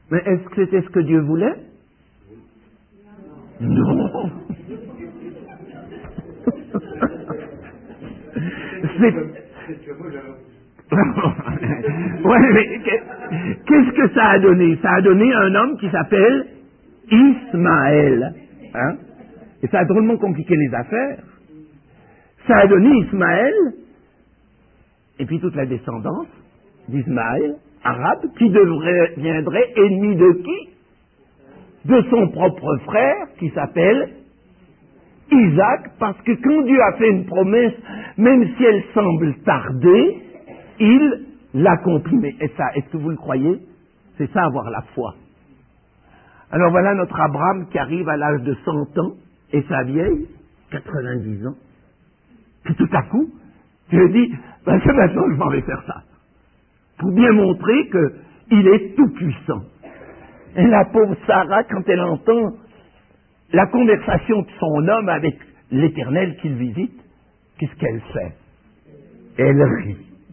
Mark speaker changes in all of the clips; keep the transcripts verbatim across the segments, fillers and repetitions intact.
Speaker 1: Mais est-ce que c'était ce que Dieu voulait? Non. C'est... ouais, mais qu'est-ce que ça a donné? Ça a donné un homme qui s'appelle Ismaël. Hein? Et ça a drôlement compliqué les affaires. Ça a donné Ismaël, et puis toute la descendance d'Ismaël, arabe, qui deviendrait ennemi de qui? De son propre frère, qui s'appelle Isaac, parce que quand Dieu a fait une promesse, même si elle semble tarder, il l'accomplit. Mais et ça, est-ce que vous le croyez? C'est ça, avoir la foi. Alors voilà notre Abraham qui arrive à l'âge de cent ans, et sa vieille, quatre-vingt-dix ans. Puis tout à coup, Dieu dit, ben c'est maintenant que je m'en vais faire ça. Pour bien montrer qu'il est tout puissant. Et la pauvre Sarah, quand elle entend la conversation de son homme avec l'Éternel qu'il visite, qu'est-ce qu'elle fait? Elle rit.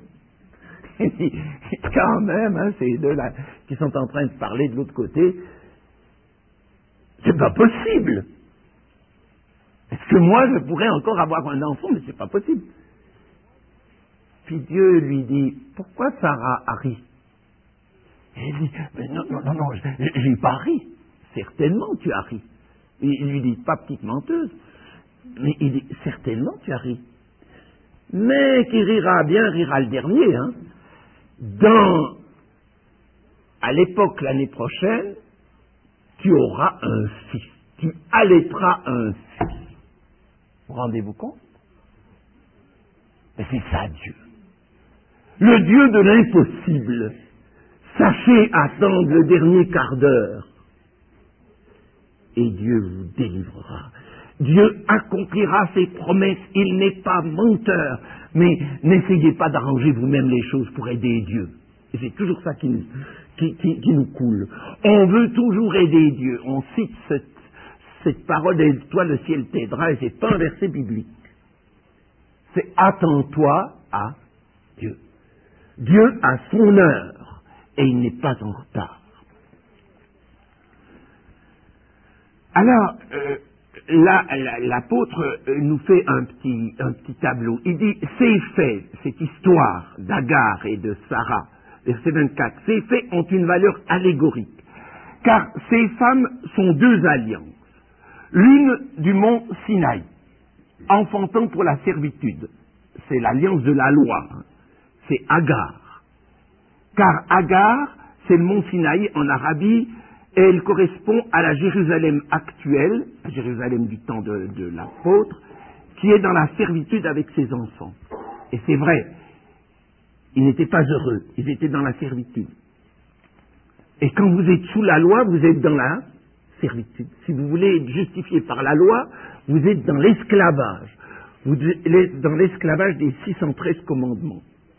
Speaker 1: Quand même, hein, ces deux-là qui sont en train de parler de l'autre côté, c'est pas possible. Est-ce que moi je pourrais encore avoir un enfant? Mais c'est pas possible. Puis Dieu lui dit, pourquoi Sarah a ri? Et il dit, mais non, non, non, non, j'ai pas ri. Certainement tu as ri. Et il lui dit, pas petite menteuse, mais il dit, certainement tu as ri. Mais qui rira bien, rira le dernier. Hein. Dans, à l'époque, l'année prochaine, tu auras un fils. Tu allaiteras un fils. Vous rendez-vous compte? Mais c'est ça Dieu. Le Dieu de l'impossible. Sachez attendre le dernier quart d'heure. Et Dieu vous délivrera. Dieu accomplira ses promesses. Il n'est pas menteur. Mais n'essayez pas d'arranger vous-même les choses pour aider Dieu. Et c'est toujours ça qui nous, qui, qui, qui nous coule. On veut toujours aider Dieu. On cite cette, cette parole, aide-toi, le ciel t'aidera, et c'est pas un verset biblique. C'est attends-toi à Dieu. Dieu a son heure, et il n'est pas en retard. Alors, euh, là, l'apôtre nous fait un petit, un petit tableau. Il dit, ces faits, cette histoire d'Agar et de Sarah, verset vingt-quatre, ces faits ont une valeur allégorique, car ces femmes sont deux alliances. L'une du mont Sinaï, enfantant pour la servitude, c'est l'alliance de la loi, hein. C'est Agar. Car Agar, c'est le mont Sinaï en Arabie, et elle correspond à la Jérusalem actuelle, la Jérusalem du temps de, de l'apôtre, qui est dans la servitude avec ses enfants. Et c'est vrai, ils n'étaient pas heureux, ils étaient dans la servitude. Et quand vous êtes sous la loi, vous êtes dans la servitude. Si vous voulez être justifié par la loi, vous êtes dans l'esclavage. Vous êtes dans l'esclavage des six cent treize commandements.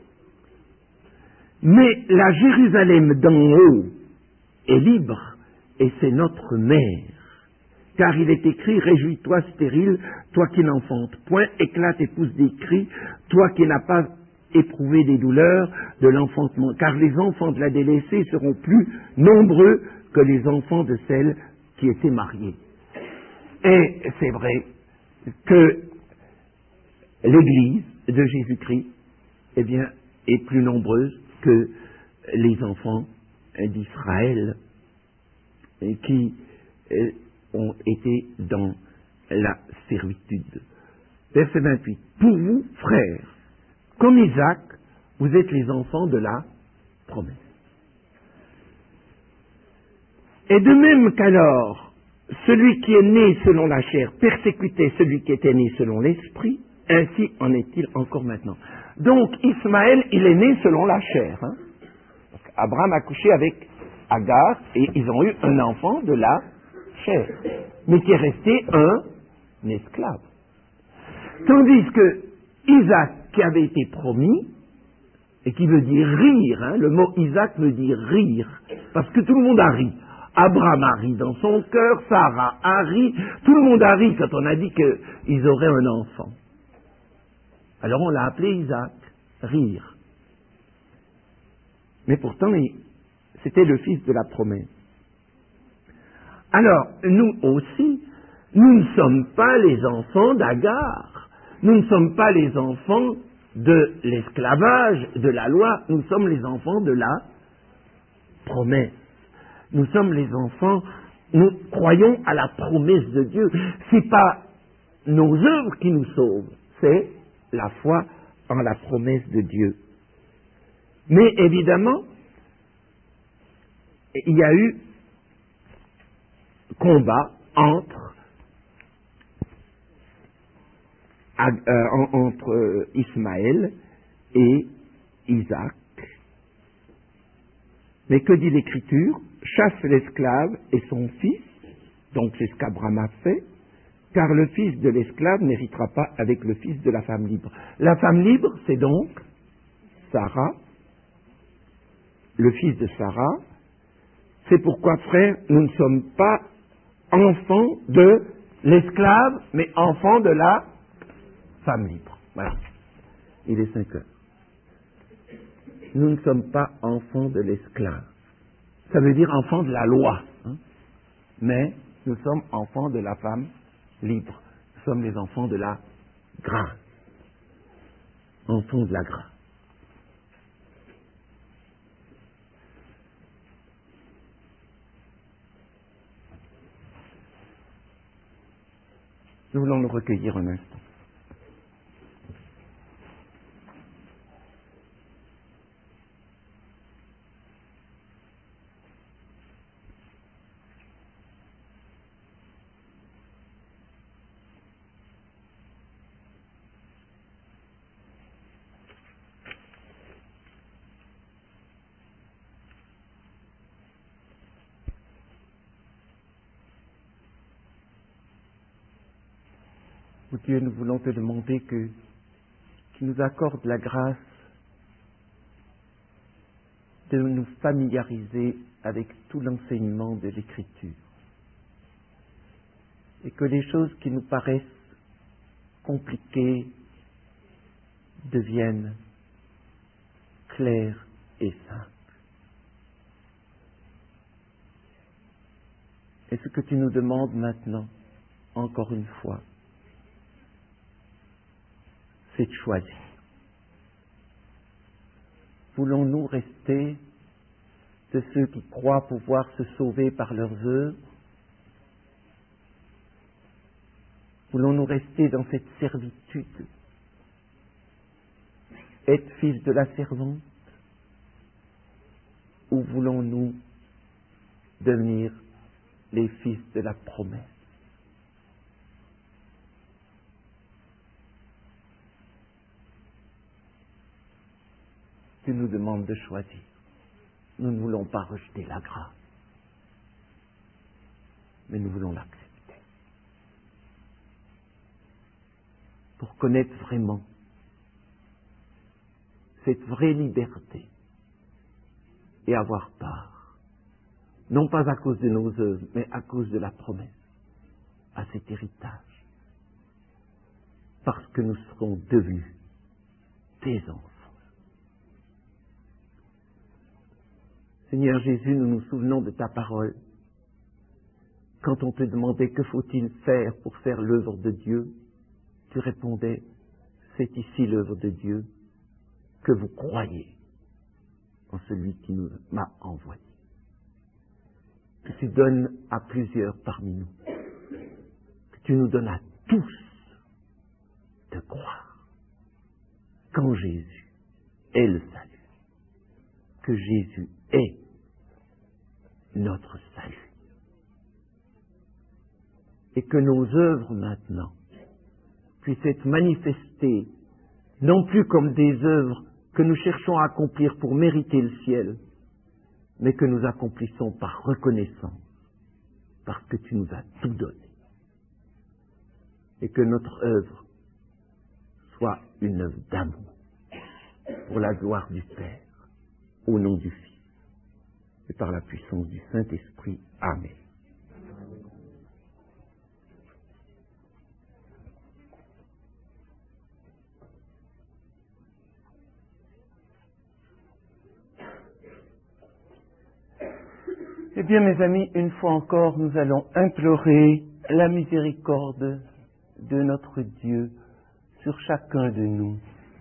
Speaker 1: Mais la Jérusalem d'en haut est libre, et c'est notre mère. Car il est écrit, réjouis-toi stérile, toi qui n'enfantes point, éclate et pousse des cris, toi qui n'as pas éprouvé des douleurs de l'enfantement. Car les enfants de la délaissée seront plus nombreux que les enfants de celles qui étaient mariées. Et c'est vrai que l'Église de Jésus-Christ, eh bien, est plus nombreuse que les enfants d'Israël qui ont été dans la servitude. Verset vingt-huit. Pour vous, frères, comme Isaac, vous êtes les enfants de la promesse. Et de même qu'alors, celui qui est né selon la chair persécutait celui qui était né selon l'esprit, ainsi en est-il encore maintenant. Donc, Ismaël, il est né selon la chair. Hein? Abraham a couché avec Agar, et ils ont eu un enfant de la chair, mais qui est resté un esclave. Tandis que Isaac, qui avait été promis, et qui veut dire rire, hein, le mot Isaac veut dire rire, parce que tout le monde a ri. Abraham a ri dans son cœur, Sarah a ri, tout le monde a ri quand on a dit qu'ils auraient un enfant. Alors on l'a appelé Isaac, rire. Mais pourtant, il, c'était le fils de la promesse. Alors, nous aussi, nous ne sommes pas les enfants d'Agar. Nous ne sommes pas les enfants de l'esclavage, de la loi. Nous sommes les enfants de la promesse. Nous sommes les enfants, nous croyons à la promesse de Dieu. C'est pas nos œuvres qui nous sauvent, c'est la foi en la promesse de Dieu. Mais évidemment, il y a eu combat entre, euh, entre Ismaël et Isaac. Mais que dit l'Écriture? Chasse l'esclave et son fils, donc c'est ce qu'Abraham a fait, car le fils de l'esclave n'héritera pas avec le fils de la femme libre. La femme libre, c'est donc Sarah, le fils de Sarah. C'est pourquoi, frère, nous ne sommes pas enfants de l'esclave, mais enfants de la femme libre. Voilà. Il est cinq heures. Nous ne sommes pas enfants de l'esclave. Ça veut dire enfants de la loi. Hein? Mais nous sommes enfants de la femme libre. Nous sommes les enfants de la grâce. Enfants de la grâce. Nous voulons nous recueillir un instant. Oh Dieu, nous voulons te demander que tu nous accordes la grâce de nous familiariser avec tout l'enseignement de l'Écriture. Et que les choses qui nous paraissent compliquées deviennent claires et simples. Et ce que tu nous demandes maintenant, encore une fois, c'est de choisir. Voulons-nous rester de ceux qui croient pouvoir se sauver par leurs œuvres? Voulons-nous rester dans cette servitude, être fils de la servante? Ou voulons-nous devenir les fils de la promesse? Tu nous demandes de choisir. Nous ne voulons pas rejeter la grâce, mais nous voulons l'accepter. Pour connaître vraiment cette vraie liberté et avoir part, non pas à cause de nos œuvres, mais à cause de la promesse, à cet héritage, parce que nous serons devenus tes enfants. Seigneur Jésus, nous nous souvenons de ta parole. Quand on te demandait que faut-il faire pour faire l'œuvre de Dieu, tu répondais, c'est ici l'œuvre de Dieu, que vous croyez en celui qui nous m'a envoyé. Que tu donnes à plusieurs parmi nous, que tu nous donnes à tous de croire qu'en Jésus est le salut, que Jésus est notre salut. Et que nos œuvres maintenant puissent être manifestées, non plus comme des œuvres que nous cherchons à accomplir pour mériter le ciel, mais que nous accomplissons par reconnaissance, parce que tu nous as tout donné. Et que notre œuvre soit une œuvre d'amour pour la gloire du Père, au nom du Fils et par la puissance du Saint-Esprit. Amen.
Speaker 2: Eh bien, mes amis, une fois encore, nous allons implorer la miséricorde de notre Dieu sur chacun de nous.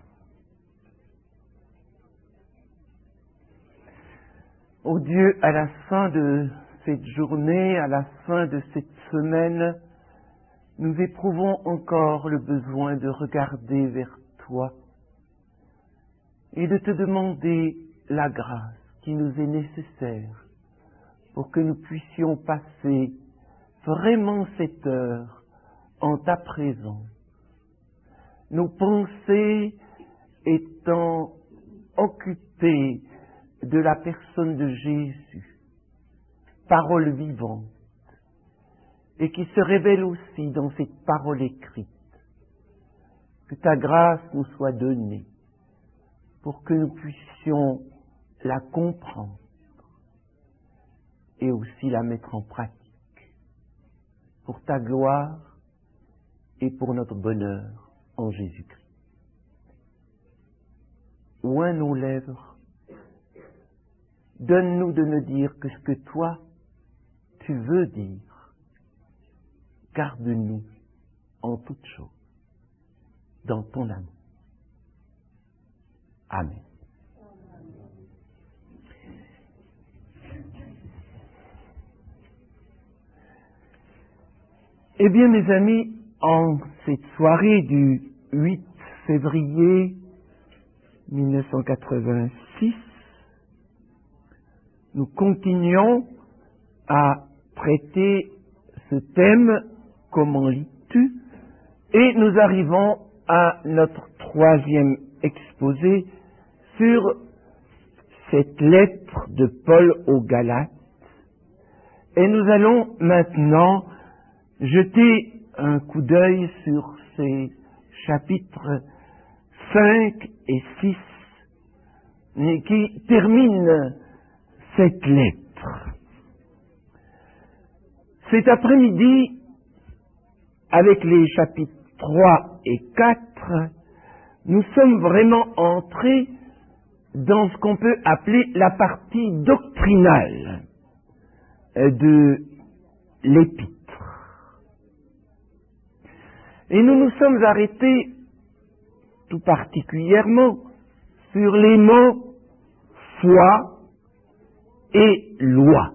Speaker 2: Ô Dieu, à la fin de cette journée, à la fin de cette semaine, nous éprouvons encore le besoin de regarder vers toi et de te demander la grâce qui nous est nécessaire pour que nous puissions passer vraiment cette heure en ta présence. Nos pensées étant occupées de la personne de Jésus, parole vivante, et qui se révèle aussi dans cette parole écrite. Que ta grâce nous soit donnée pour que nous puissions la comprendre et aussi la mettre en pratique pour ta gloire et pour notre bonheur en Jésus-Christ. Oins nos lèvres, donne-nous de ne dire que ce que toi, tu veux dire. Garde-nous en toutes choses, dans ton amour. Amen. Eh bien, mes amis, en cette soirée du huit février mille neuf cent quatre-vingt-six, nous continuons à traiter ce thème « Comment lis-tu ?» et nous arrivons à notre troisième exposé sur cette lettre de Paul aux Galates. Et nous allons maintenant jeter un coup d'œil sur ces chapitres cinq et six qui terminent cette lettre. Cet après-midi, avec les chapitres trois et quatre, nous sommes vraiment entrés dans ce qu'on peut appeler la partie doctrinale de l'épître. Et nous nous sommes arrêtés tout particulièrement sur les mots foi et loi.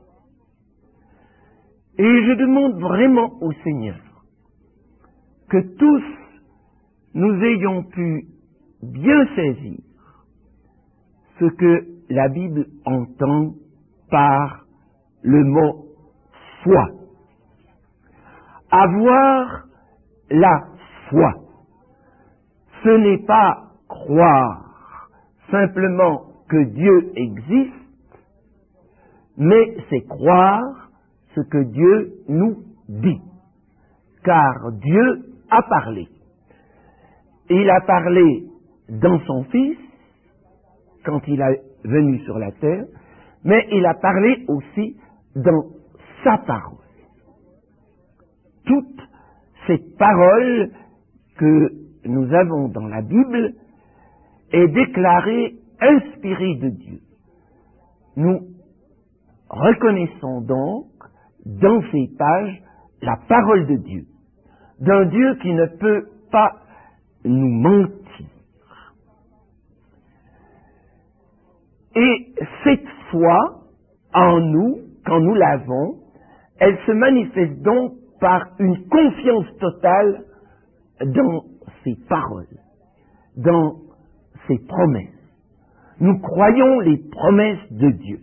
Speaker 2: Et je demande vraiment au Seigneur que tous nous ayons pu bien saisir ce que la Bible entend par le mot foi. Avoir la foi, ce n'est pas croire simplement que Dieu existe, mais c'est croire ce que Dieu nous dit. Car Dieu a parlé. Il a parlé dans son Fils, quand il est venu sur la terre, mais il a parlé aussi dans sa parole. Toute cette parole que nous avons dans la Bible est déclarée inspirée de Dieu. Nous reconnaissons donc dans ces pages la parole de Dieu, d'un Dieu qui ne peut pas nous mentir. Et cette foi en nous, quand nous l'avons, elle se manifeste donc par une confiance totale dans ses paroles, dans ses promesses. Nous croyons les promesses de Dieu.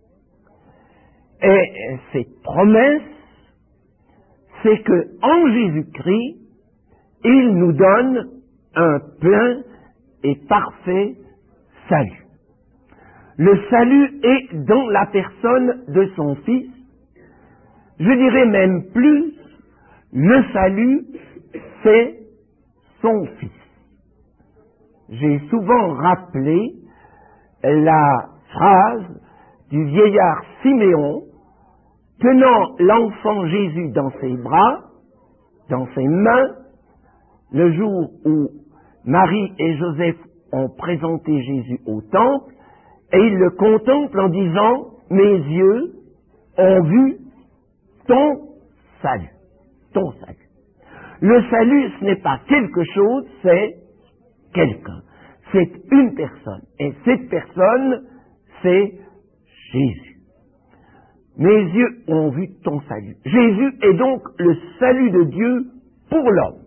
Speaker 2: Et cette promesse, c'est que en Jésus-Christ, il nous donne un plein et parfait salut. Le salut est dans la personne de son Fils. Je dirais même plus, le salut, c'est son Fils. J'ai souvent rappelé la phrase du vieillard Siméon, tenant l'enfant Jésus dans ses bras, dans ses mains, le jour où Marie et Joseph ont présenté Jésus au temple, et il le contemple en disant « Mes yeux
Speaker 1: ont vu ton salut. Ton salut. Le salut, ce n'est pas quelque chose, c'est quelqu'un. C'est une personne. Et cette personne, c'est Jésus. Mes yeux ont vu ton salut. Jésus est donc le salut de Dieu pour l'homme.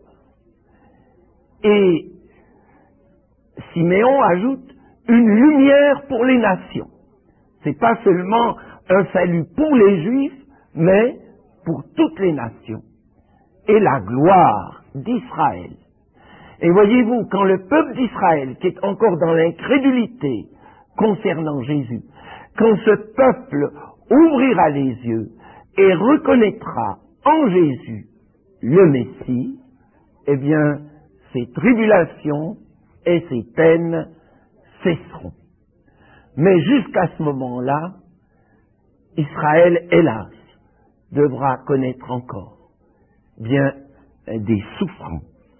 Speaker 1: Et Siméon ajoute une lumière pour les nations. C'est pas seulement un salut pour les Juifs, mais pour toutes les nations. Et la gloire d'Israël. Et voyez-vous, quand le peuple d'Israël, qui est encore dans l'incrédulité concernant Jésus, quand ce peuple ouvrira les yeux et reconnaîtra en Jésus le Messie, eh bien, ces tribulations et ces peines cesseront. Mais jusqu'à ce moment-là, Israël, hélas, devra connaître encore bien des souffrances.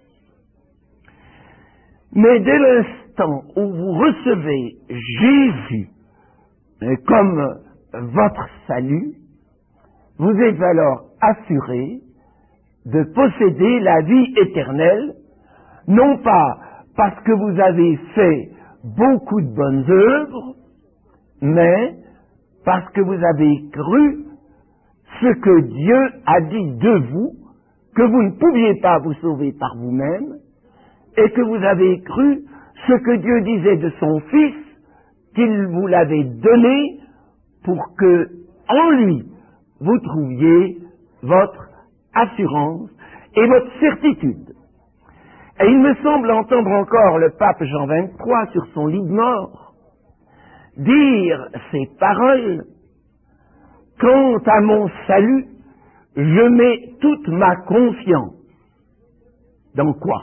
Speaker 1: Mais dès l'instant où vous recevez Jésus comme votre salut, vous êtes alors assuré de posséder la vie éternelle, non pas parce que vous avez fait beaucoup de bonnes œuvres, mais parce que vous avez cru ce que Dieu a dit de vous, que vous ne pouviez pas vous sauver par vous-même, et que vous avez cru ce que Dieu disait de son Fils, qu'il vous l'avait donné pour que, en lui, vous trouviez votre assurance et votre certitude. Et il me semble entendre encore le pape Jean vingt-trois sur son lit de mort dire ces paroles: quant à mon salut, je mets toute ma confiance. Dans quoi?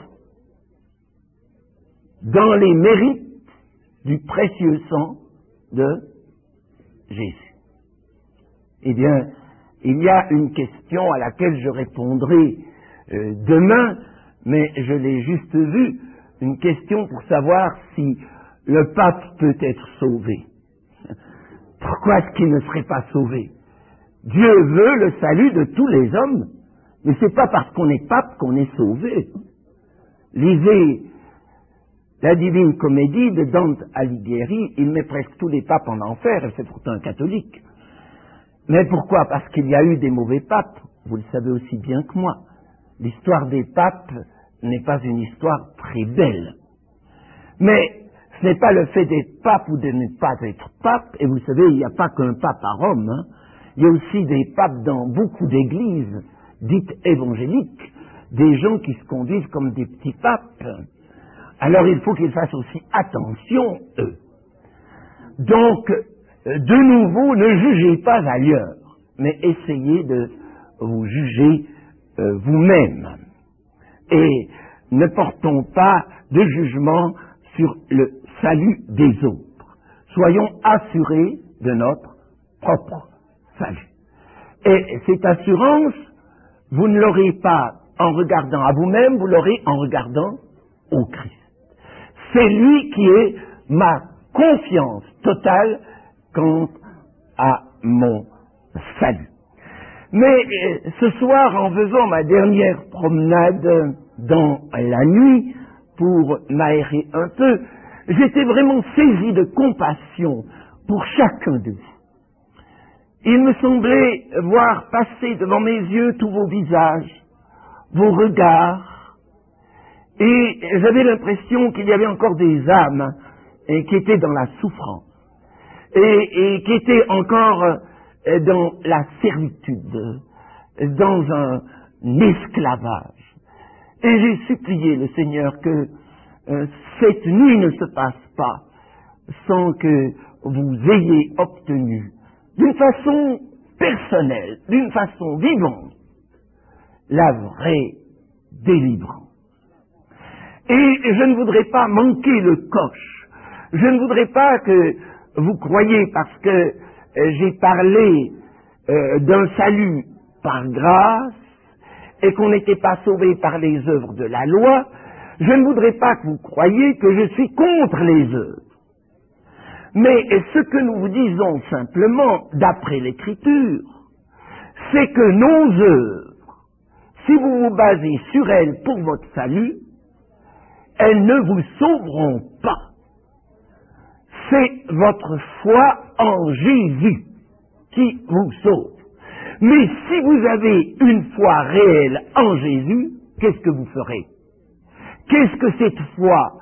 Speaker 1: Dans les mérites du précieux sang de Jésus. Eh bien, il y a une question à laquelle je répondrai euh, demain, mais je l'ai juste vue, une question pour savoir si le pape peut être sauvé. Pourquoi est-ce qu'il ne serait pas sauvé? Dieu veut le salut de tous les hommes, mais c'est pas parce qu'on est pape qu'on est sauvé. Lisez la Divine Comédie de Dante Alighieri, il met presque tous les papes en enfer, et c'est pourtant un catholique. Mais pourquoi? Parce qu'il y a eu des mauvais papes, vous le savez aussi bien que moi. L'histoire des papes n'est pas une histoire très belle. Mais ce n'est pas le fait d'être pape ou de ne pas être pape, et vous savez, il n'y a pas qu'un pape à Rome, hein. Il y a aussi des papes dans beaucoup d'églises dites évangéliques, des gens qui se conduisent comme des petits papes. Alors il faut qu'ils fassent aussi attention, eux. Donc, de nouveau, ne jugez pas ailleurs, mais essayez de vous juger euh, vous-même. Et ne portons pas de jugement sur le salut des autres. Soyons assurés de notre propre salut. Et cette assurance, vous ne l'aurez pas en regardant à vous-même, vous l'aurez en regardant au Christ. C'est lui qui est ma confiance totale quant à mon salut. Mais ce soir, en faisant ma dernière promenade dans la nuit pour m'aérer un peu, j'étais vraiment saisi de compassion pour chacun de vous. Il me semblait voir passer devant mes yeux tous vos visages, vos regards, et j'avais l'impression qu'il y avait encore des âmes et qui étaient dans la souffrance et, et qui étaient encore euh, dans la servitude, dans un esclavage. Et j'ai supplié le Seigneur que euh, cette nuit ne se passe pas sans que vous ayez obtenu d'une façon personnelle, d'une façon vivante, la vraie délivrance. Et je ne voudrais pas manquer le coche. Je ne voudrais pas que vous croyiez, parce que euh, j'ai parlé euh, d'un salut par grâce et qu'on n'était pas sauvé par les œuvres de la loi, je ne voudrais pas que vous croyiez que je suis contre les œuvres. Mais ce que nous vous disons simplement, d'après l'Écriture, c'est que nos œuvres, si vous vous basez sur elles pour votre salut, elles ne vous sauveront pas. C'est votre foi en Jésus qui vous sauve. Mais si vous avez une foi réelle en Jésus, qu'est-ce que vous ferez? Qu'est-ce que cette foi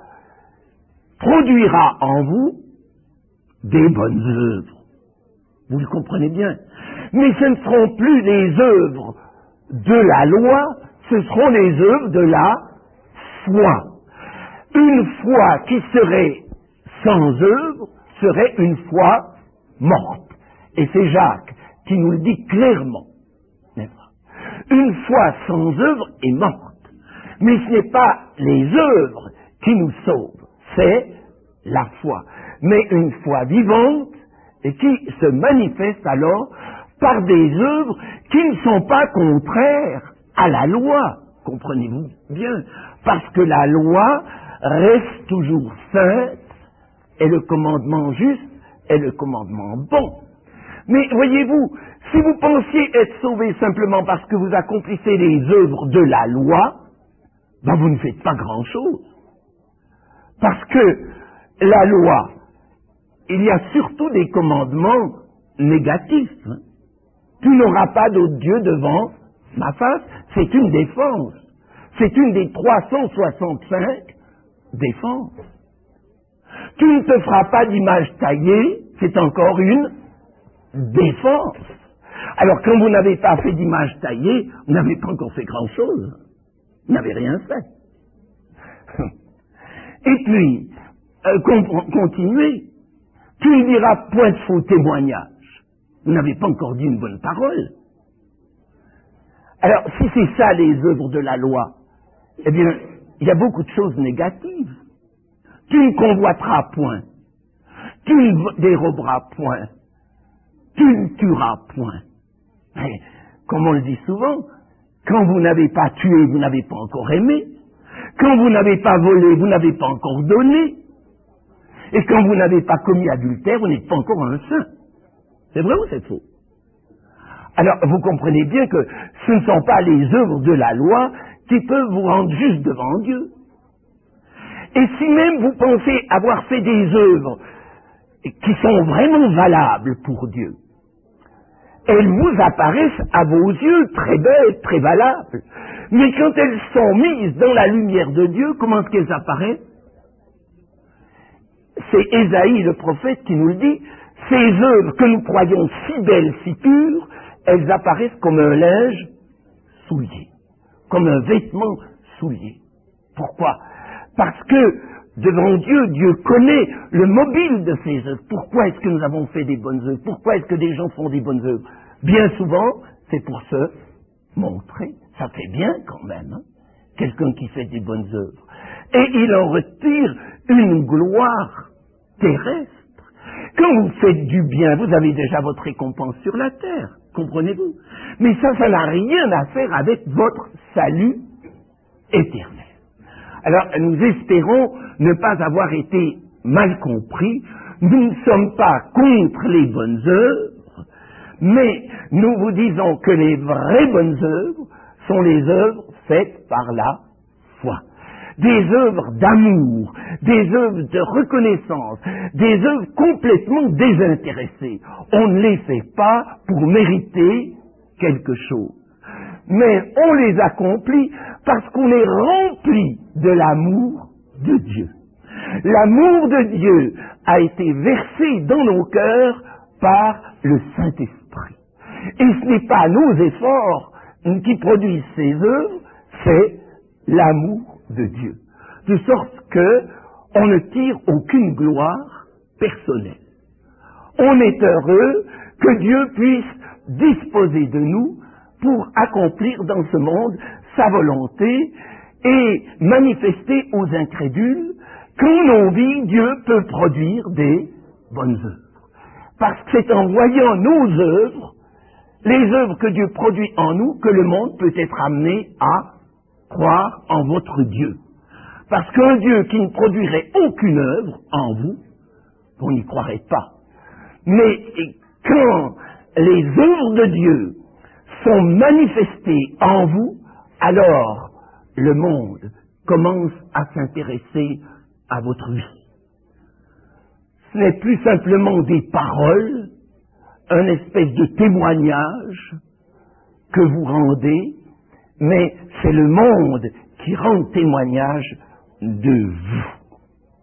Speaker 1: produira en vous? Des bonnes œuvres. Vous le comprenez bien. Mais ce ne seront plus les œuvres de la loi, ce seront les œuvres de la foi. Une foi qui serait sans œuvre serait une foi morte. Et c'est Jacques qui nous le dit clairement. Une foi sans œuvre est morte. Mais ce n'est pas les œuvres qui nous sauvent, c'est la foi. Mais une foi vivante et qui se manifeste alors par des œuvres qui ne sont pas contraires à la loi. Comprenez-vous bien? Parce que la loi reste toujours sainte et le commandement juste est le commandement bon. Mais voyez-vous, si vous pensiez être sauvé simplement parce que vous accomplissez les œuvres de la loi, ben vous ne faites pas grand-chose. Parce que la loi, il y a surtout des commandements négatifs. Hein. Tu n'auras pas d'autre Dieu devant ma face. C'est une défense. C'est une des trois cent soixante-cinq défenses. Tu ne te feras pas d'image taillée. C'est encore une défense. Alors quand vous n'avez pas fait d'image taillée, vous n'avez pas encore fait grand-chose. Vous n'avez rien fait. Et puis, euh, continuez. Tu ne diras point de faux témoignage. Vous n'avez pas encore dit une bonne parole. Alors, si c'est ça les œuvres de la loi, eh bien, il y a beaucoup de choses négatives. Tu ne convoiteras point. Tu ne déroberas point. Tu ne tueras point. Mais, comme on le dit souvent, quand vous n'avez pas tué, vous n'avez pas encore aimé. Quand vous n'avez pas volé, vous n'avez pas encore donné. Et quand vous n'avez pas commis adultère, vous n'êtes pas encore un saint. C'est vrai ou c'est faux? Alors, vous comprenez bien que ce ne sont pas les œuvres de la loi qui peuvent vous rendre juste devant Dieu. Et si même vous pensez avoir fait des œuvres qui sont vraiment valables pour Dieu, elles vous apparaissent à vos yeux très belles, très valables. Mais quand elles sont mises dans la lumière de Dieu, comment est-ce qu'elles apparaissent? C'est Ésaïe le prophète qui nous le dit. Ces œuvres que nous croyons si belles, si pures, elles apparaissent comme un linge souillé, comme un vêtement souillé. Pourquoi? Parce que devant Dieu, Dieu connaît le mobile de ces œuvres. Pourquoi est-ce que nous avons fait des bonnes œuvres? Pourquoi est-ce que des gens font des bonnes œuvres? Bien souvent, c'est pour se montrer. Ça fait bien quand même, hein? Quelqu'un qui fait des bonnes œuvres. Et il en retire une gloire terrestre. Quand vous faites du bien, vous avez déjà votre récompense sur la terre, comprenez-vous? Mais ça, ça n'a rien à faire avec votre salut éternel. Alors, nous espérons ne pas avoir été mal compris. Nous ne sommes pas contre les bonnes œuvres, mais nous vous disons que les vraies bonnes œuvres sont les œuvres faites par la foi. Des œuvres d'amour, des œuvres de reconnaissance, des œuvres complètement désintéressées. On ne les fait pas pour mériter quelque chose. Mais on les accomplit parce qu'on est rempli de l'amour de Dieu. L'amour de Dieu a été versé dans nos cœurs par le Saint-Esprit. Et ce n'est pas nos efforts qui produisent ces œuvres, c'est l'amour de Dieu. De sorte que on ne tire aucune gloire personnelle. On est heureux que Dieu puisse disposer de nous pour accomplir dans ce monde sa volonté et manifester aux incrédules qu'en nos vies, Dieu peut produire des bonnes œuvres. Parce que c'est en voyant nos œuvres, les œuvres que Dieu produit en nous, que le monde peut être amené à croire en votre Dieu. Parce qu'un Dieu qui ne produirait aucune œuvre en vous, vous n'y croirez pas. Mais quand les œuvres de Dieu sont manifestés en vous, alors le monde commence à s'intéresser à votre vie. Ce n'est plus simplement des paroles, un espèce de témoignage que vous rendez, mais c'est le monde qui rend témoignage de vous.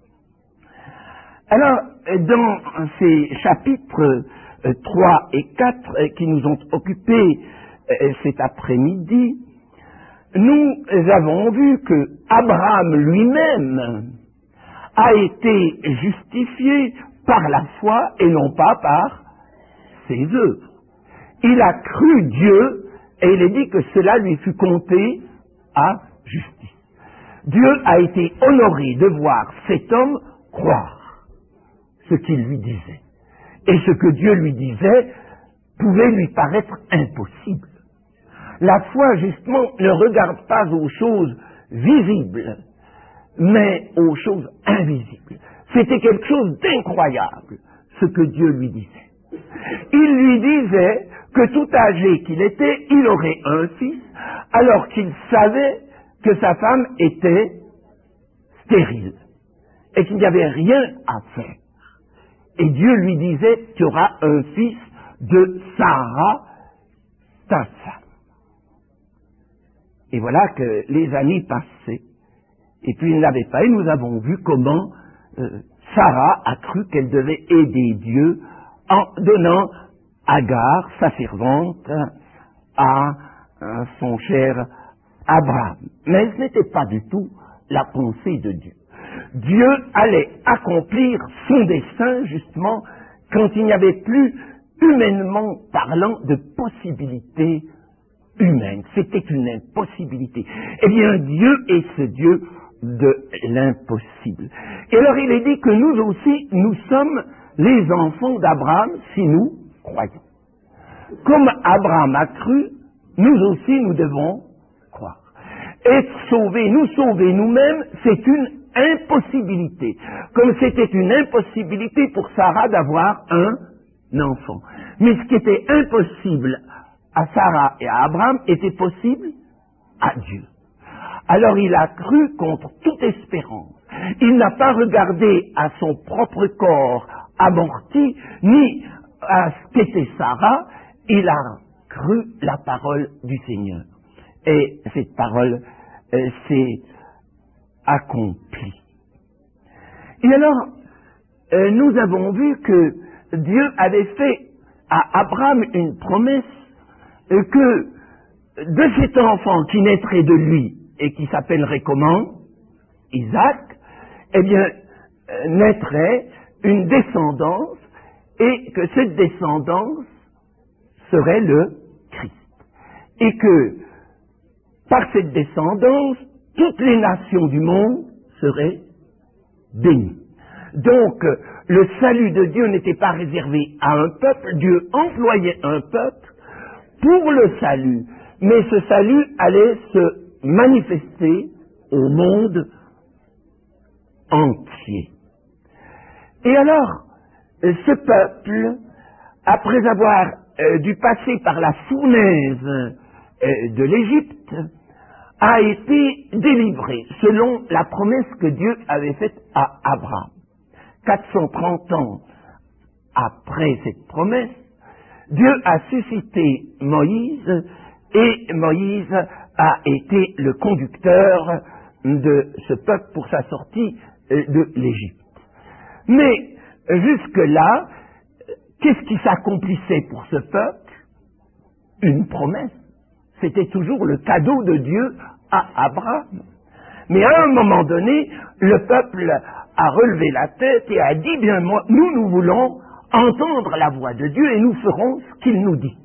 Speaker 1: Alors, dans ces chapitres trois et quatre qui nous ont occupés cet après-midi, nous avons vu que Abraham lui-même a été justifié par la foi et non pas par ses œuvres. Il a cru Dieu et il est dit que cela lui fut compté à justice. Dieu a été honoré de voir cet homme croire ce qu'il lui disait. Et ce que Dieu lui disait pouvait lui paraître impossible. La foi, justement, ne regarde pas aux choses visibles, mais aux choses invisibles. C'était quelque chose d'incroyable, ce que Dieu lui disait. Il lui disait que tout âgé qu'il était, il aurait un fils, alors qu'il savait que sa femme était stérile et qu'il n'y avait rien à faire. Et Dieu lui disait, tu auras un fils de Sarah, ta femme. Et voilà que les années passaient, et puis il n'avait pas, et nous avons vu comment euh, Sarah a cru qu'elle devait aider Dieu en donnant Agar, sa servante, à, à son cher Abraham. Mais ce n'était pas du tout la pensée de Dieu. Dieu allait accomplir son dessein, justement, quand il n'y avait plus, humainement parlant, de possibilités humaines. C'était une impossibilité. Eh bien, Dieu est ce Dieu de l'impossible. Et alors, il est dit que nous aussi, nous sommes les enfants d'Abraham si nous croyons. Comme Abraham a cru, nous aussi, nous devons croire. Être sauvés, nous sauver nous-mêmes, c'est une impossibilité. Comme c'était une impossibilité pour Sarah d'avoir un enfant. Mais ce qui était impossible à Sarah et à Abraham était possible à Dieu. Alors il a cru contre toute espérance. Il n'a pas regardé à son propre corps amorti, ni à ce qu'était Sarah. Il a cru la parole du Seigneur. Et cette parole euh, s'est accomplie. Et alors, euh, nous avons vu que Dieu avait fait à Abraham une promesse euh, que de cet enfant qui naîtrait de lui et qui s'appellerait comment? Isaac, eh bien, euh, naîtrait une descendance et que cette descendance serait le Christ. Et que, par cette descendance, toutes les nations du monde seraient bénies. Donc, le salut de Dieu n'était pas réservé à un peuple, Dieu employait un peuple pour le salut, mais ce salut allait se manifester au monde entier. Et alors, ce peuple, après avoir euh, dû passer par la fournaise euh, de l'Égypte, a été délivré selon la promesse que Dieu avait faite à Abraham. quatre cent trente ans après cette promesse, Dieu a suscité Moïse et Moïse a été le conducteur de ce peuple pour sa sortie de l'Égypte. Mais jusque-là, qu'est-ce qui s'accomplissait pour ce peuple? Une promesse. C'était toujours le cadeau de Dieu à Abraham. Mais à un moment donné, le peuple a relevé la tête et a dit, bien moi, nous, nous voulons entendre la voix de Dieu et nous ferons ce qu'il nous dit.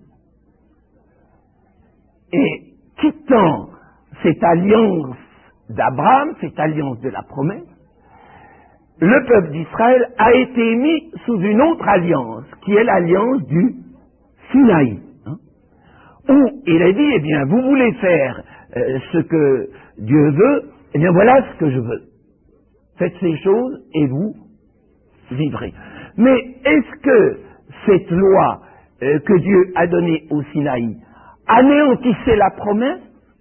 Speaker 1: Et quittant cette alliance d'Abraham, cette alliance de la promesse, le peuple d'Israël a été mis sous une autre alliance, qui est l'alliance du Sinaï, hein, où il a dit, eh bien, vous voulez faire euh, ce que Dieu veut, eh bien, voilà ce que je veux. Faites ces choses et vous vivrez. Mais est-ce que cette loi euh, que Dieu a donnée au Sinaï anéantissait la promesse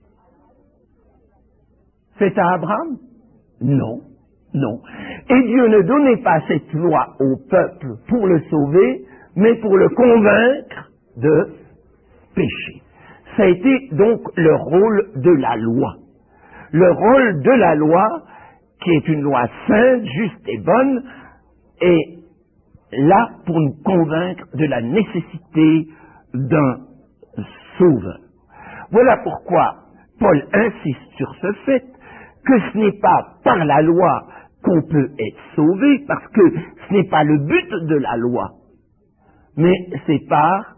Speaker 1: faite à Abraham? Non, non. Et Dieu ne donnait pas cette loi au peuple pour le sauver, mais pour le convaincre de péché. Ça a été donc le rôle de la loi. Le rôle de la loi, qui est une loi sainte, juste et bonne, est là pour nous convaincre de la nécessité d'un sauveur. Voilà pourquoi Paul insiste sur ce fait que ce n'est pas par la loi qu'on peut être sauvé, parce que ce n'est pas le but de la loi, mais c'est par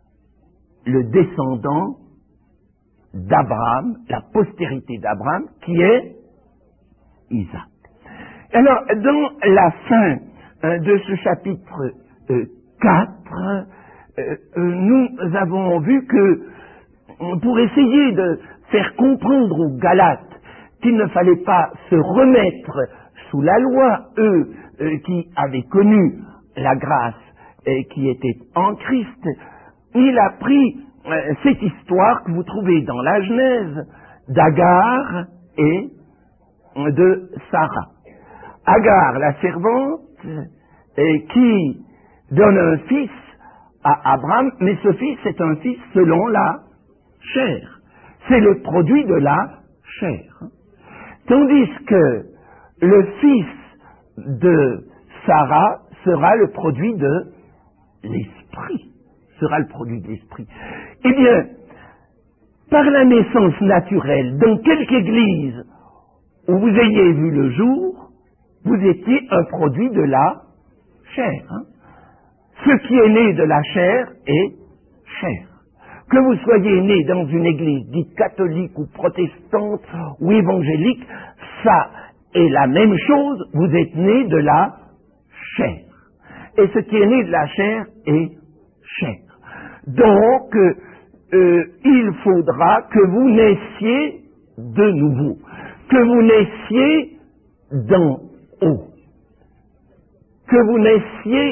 Speaker 1: le descendant d'Abraham, la postérité d'Abraham, qui est Isaac. Alors, dans la fin euh, de ce chapitre euh, quatre, euh, euh, nous avons vu que, pour essayer de faire comprendre aux Galates qu'il ne fallait pas se remettre sous la loi, eux euh, qui avaient connu la grâce et qui étaient en Christ, il a pris euh, cette histoire que vous trouvez dans la Genèse d'Agar et de Sarah. Agar, la servante, et qui donne un fils à Abraham, mais ce fils est un fils selon la chair. C'est le produit de la chair. Tandis que le fils de Sarah sera le produit de l'esprit. Sera le produit de l'esprit. Eh bien, par la naissance naturelle, dans quelque église où vous ayez vu le jour, vous étiez un produit de la chair. Hein? Ce qui est né de la chair est chair. Que vous soyez né dans une église dite catholique ou protestante ou évangélique, ça est la même chose, vous êtes né de la chair. Et ce qui est né de la chair est chair. Donc, euh, il faudra que vous naissiez de nouveau, que vous naissiez d'en haut, que vous naissiez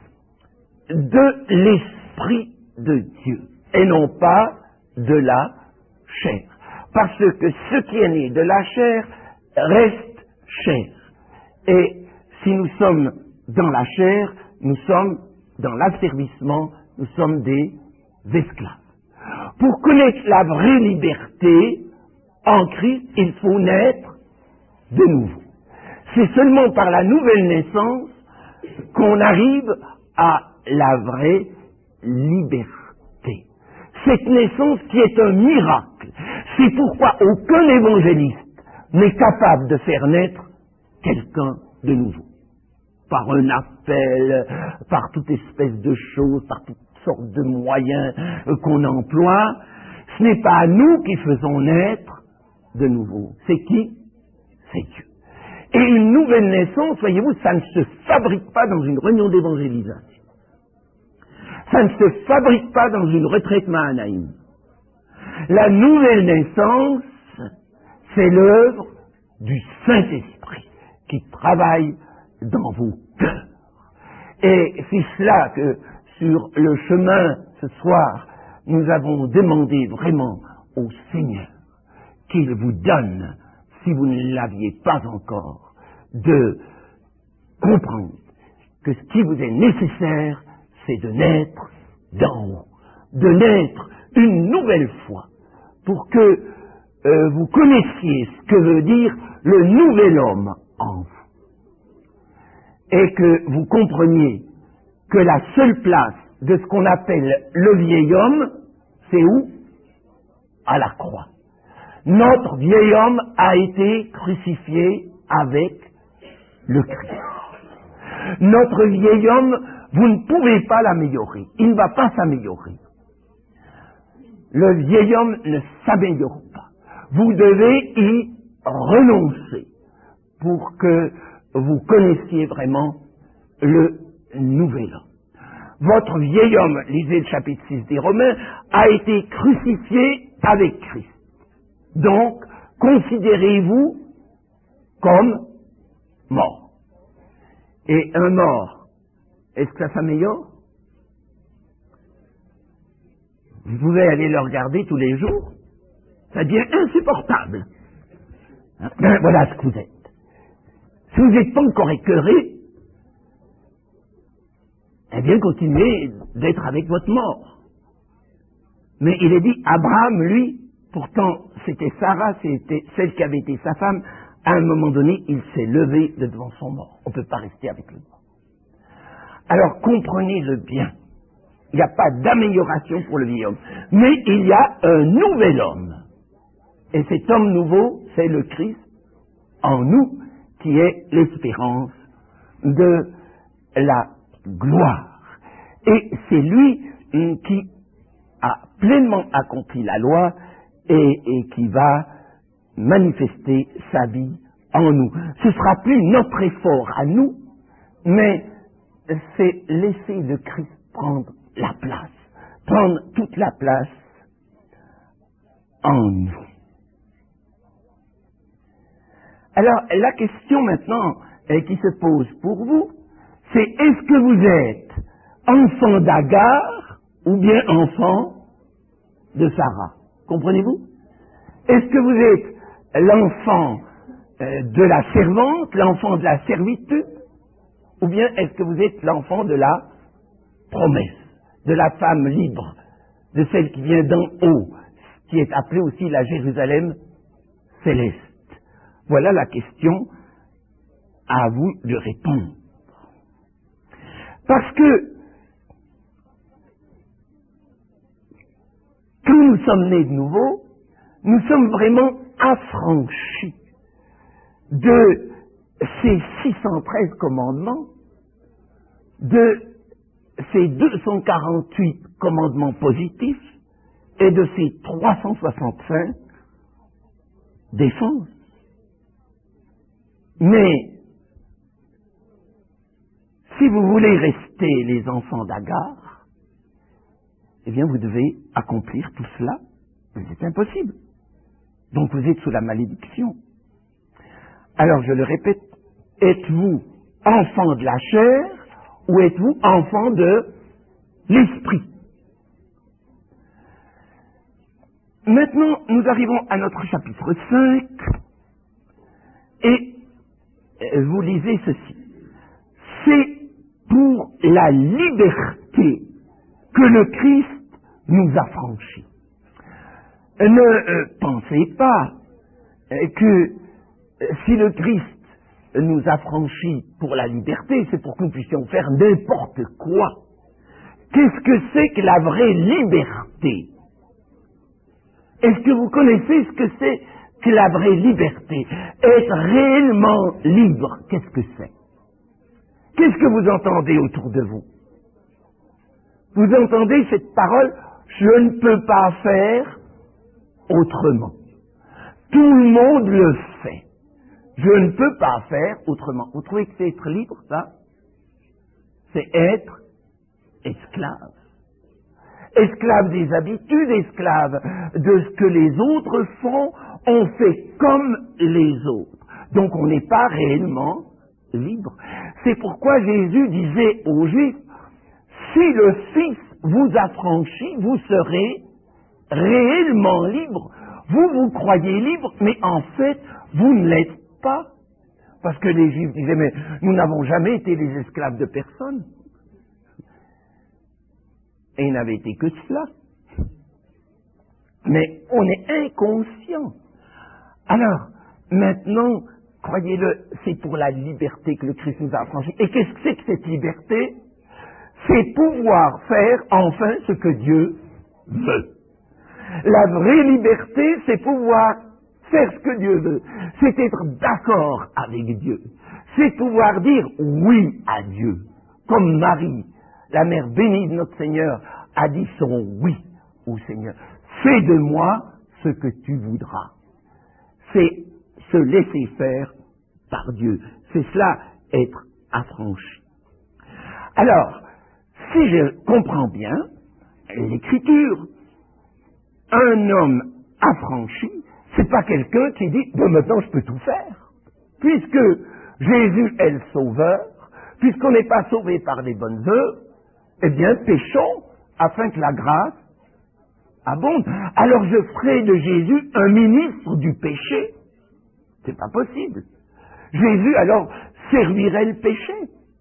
Speaker 1: de l'Esprit de Dieu, et non pas de la chair. Parce que ce qui est né de la chair reste chair. Et si nous sommes dans la chair, nous sommes dans l'asservissement, nous sommes des esclaves. Pour connaître la vraie liberté en Christ, il faut naître de nouveau. C'est seulement par la nouvelle naissance qu'on arrive à la vraie liberté. Cette naissance qui est un miracle. C'est pourquoi aucun évangéliste n'est capable de faire naître quelqu'un de nouveau. Par un appel, par toute espèce de choses, par toutes sortes de moyens euh, qu'on emploie. Ce n'est pas nous qui faisons naître de nouveau. C'est qui? C'est Dieu. Et une nouvelle naissance, voyez-vous, ça ne se fabrique pas dans une réunion d'évangélisation. Ça ne se fabrique pas dans une retraite Mahanaïm. La nouvelle naissance, c'est l'œuvre du Saint-Esprit qui travaille dans vos cœurs. Et c'est cela que, sur le chemin, ce soir, nous avons demandé vraiment au Seigneur qu'il vous donne, si vous ne l'aviez pas encore, de comprendre que ce qui vous est nécessaire, c'est de naître d'en haut, de naître une nouvelle fois, pour que euh, vous connaissiez ce que veut dire le nouvel homme en vous, et que vous compreniez que la seule place de ce qu'on appelle le vieil homme, c'est où? À la croix. Notre vieil homme a été crucifié avec le Christ. Notre vieil homme, vous ne pouvez pas l'améliorer. Il ne va pas s'améliorer. Le vieil homme ne s'améliore pas. Vous devez y renoncer pour que vous connaissiez vraiment le nouvel homme. Votre vieil homme, lisez le chapitre six des Romains, a été crucifié avec Christ. Donc, considérez-vous comme mort. Et un mort, est-ce que ça s'améliore? vous pouvez aller le regarder tous les jours, ça devient insupportable. Hein? Ben, voilà ce que vous êtes. Si vous n'êtes pas encore écœuré, eh bien, continuez d'être avec votre mort. Mais il est dit, Abraham, lui, pourtant, c'était Sarah, c'était celle qui avait été sa femme, à un moment donné, il s'est levé de devant son mort. On ne peut pas rester avec le mort. Alors, comprenez-le bien. Il n'y a pas d'amélioration pour le vieil homme. Mais il y a un nouvel homme. Et cet homme nouveau, c'est le Christ en nous, qui est l'espérance de la gloire. Et c'est lui qui a pleinement accompli la loi et, et qui va manifester sa vie en nous. Ce ne sera plus notre effort à nous, mais c'est laisser le Christ prendre la place, prendre toute la place en nous. Alors, la question maintenant euh, qui se pose pour vous, c'est est-ce que vous êtes enfant d'Agar ou bien enfant de Sarah? Comprenez-vous? Est-ce que vous êtes l'enfant euh, de la servante, l'enfant de la servitude, ou bien est-ce que vous êtes l'enfant de la promesse, de la femme libre, de celle qui vient d'en haut, qui est appelée aussi la Jérusalem céleste? Voilà la question à vous de répondre. Parce que quand nous sommes nés de nouveau, nous sommes vraiment affranchis de ces six cent treize commandements, de ces deux cent quarante-huit commandements positifs et de ces trois cent soixante-cinq défenses. Mais si vous voulez rester les enfants d'Agar, eh bien vous devez accomplir tout cela. Mais c'est impossible. Donc vous êtes sous la malédiction. Alors je le répète, êtes-vous enfant de la chair ou êtes-vous enfant de l'esprit? Maintenant, nous arrivons à notre chapitre cinq et vous lisez ceci. C'est pour la liberté que le Christ nous a franchis. Ne euh, pensez pas euh, que euh, si le Christ nous a franchis pour la liberté, c'est pour que nous puissions faire n'importe quoi. Qu'est-ce que c'est que la vraie liberté? Est-ce que vous connaissez ce que c'est que la vraie liberté? Être réellement libre, qu'est-ce que c'est? Qu'est-ce que vous entendez autour de vous? Vous entendez cette parole, je ne peux pas faire autrement. Tout le monde le fait. Je ne peux pas faire autrement. Vous trouvez que c'est être libre, ça? C'est être esclave. Esclave des habitudes, esclave de ce que les autres font, on fait comme les autres. Donc on n'est pas réellement libre. C'est pourquoi Jésus disait aux Juifs, si le Fils vous affranchit, vous serez réellement libre. Vous, vous croyez libre, mais en fait, vous ne l'êtes pas. Parce que les Juifs disaient, mais nous n'avons jamais été les esclaves de personne. Et il n'avait été que cela. Mais on est inconscient. Alors, maintenant, croyez-le, c'est pour la liberté que le Christ nous a affranchis. Et qu'est-ce que c'est que cette liberté? C'est pouvoir faire enfin ce que Dieu veut. La vraie liberté, c'est pouvoir faire ce que Dieu veut. C'est être d'accord avec Dieu. C'est pouvoir dire oui à Dieu. Comme Marie, la mère bénie de notre Seigneur, a dit son oui au Seigneur. Fais de moi ce que tu voudras. C'est se laisser faire par Dieu. C'est cela, être affranchi. Alors, si je comprends bien l'Écriture, un homme affranchi, c'est pas quelqu'un qui dit « bon, maintenant je peux tout faire ». Puisque Jésus est le sauveur, puisqu'on n'est pas sauvé par les bonnes œuvres, eh bien péchons afin que la grâce abonde, alors je ferai de Jésus un ministre du péché. C'est pas possible. Jésus, alors, servirait le péché.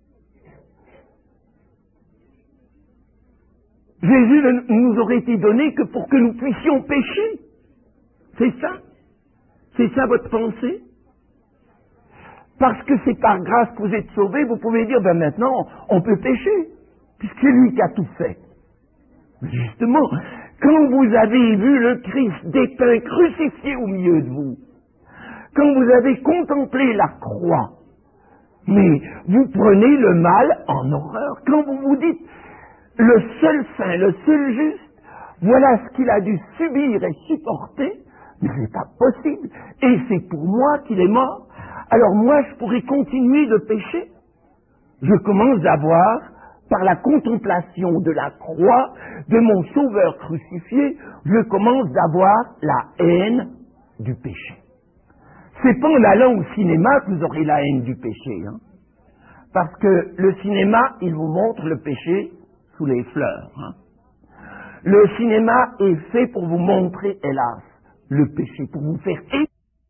Speaker 1: Jésus ne nous aurait été donné que pour que nous puissions pécher. C'est ça? C'est ça votre pensée? Parce que c'est par grâce que vous êtes sauvés, vous pouvez dire, ben maintenant, on peut pécher, puisque c'est lui qui a tout fait. Mais justement, quand vous avez vu le Christ dépeint, crucifié au milieu de vous, quand vous avez contemplé la croix, mais vous prenez le mal en horreur, quand vous vous dites, le seul saint, le seul juste, voilà ce qu'il a dû subir et supporter, mais c'est pas possible, et c'est pour moi qu'il est mort, alors moi je pourrais continuer de pécher. Je commence d'avoir, par la contemplation de la croix, de mon sauveur crucifié, je commence d'avoir la haine du péché. C'est pas en allant au cinéma que vous aurez la haine du péché, hein, parce que le cinéma, il vous montre le péché sous les fleurs. Hein. Le cinéma est fait pour vous montrer, hélas, le péché, pour vous faire aimer.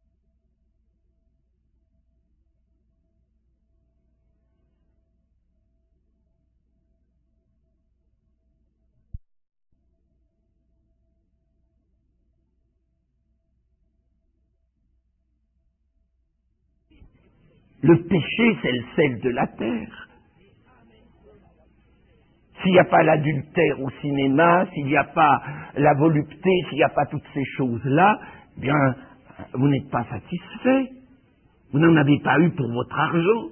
Speaker 1: Le péché, c'est le sel de la terre. S'il n'y a pas l'adultère au cinéma, s'il n'y a pas la volupté, s'il n'y a pas toutes ces choses-là, eh bien, vous n'êtes pas satisfait. Vous n'en avez pas eu pour votre argent.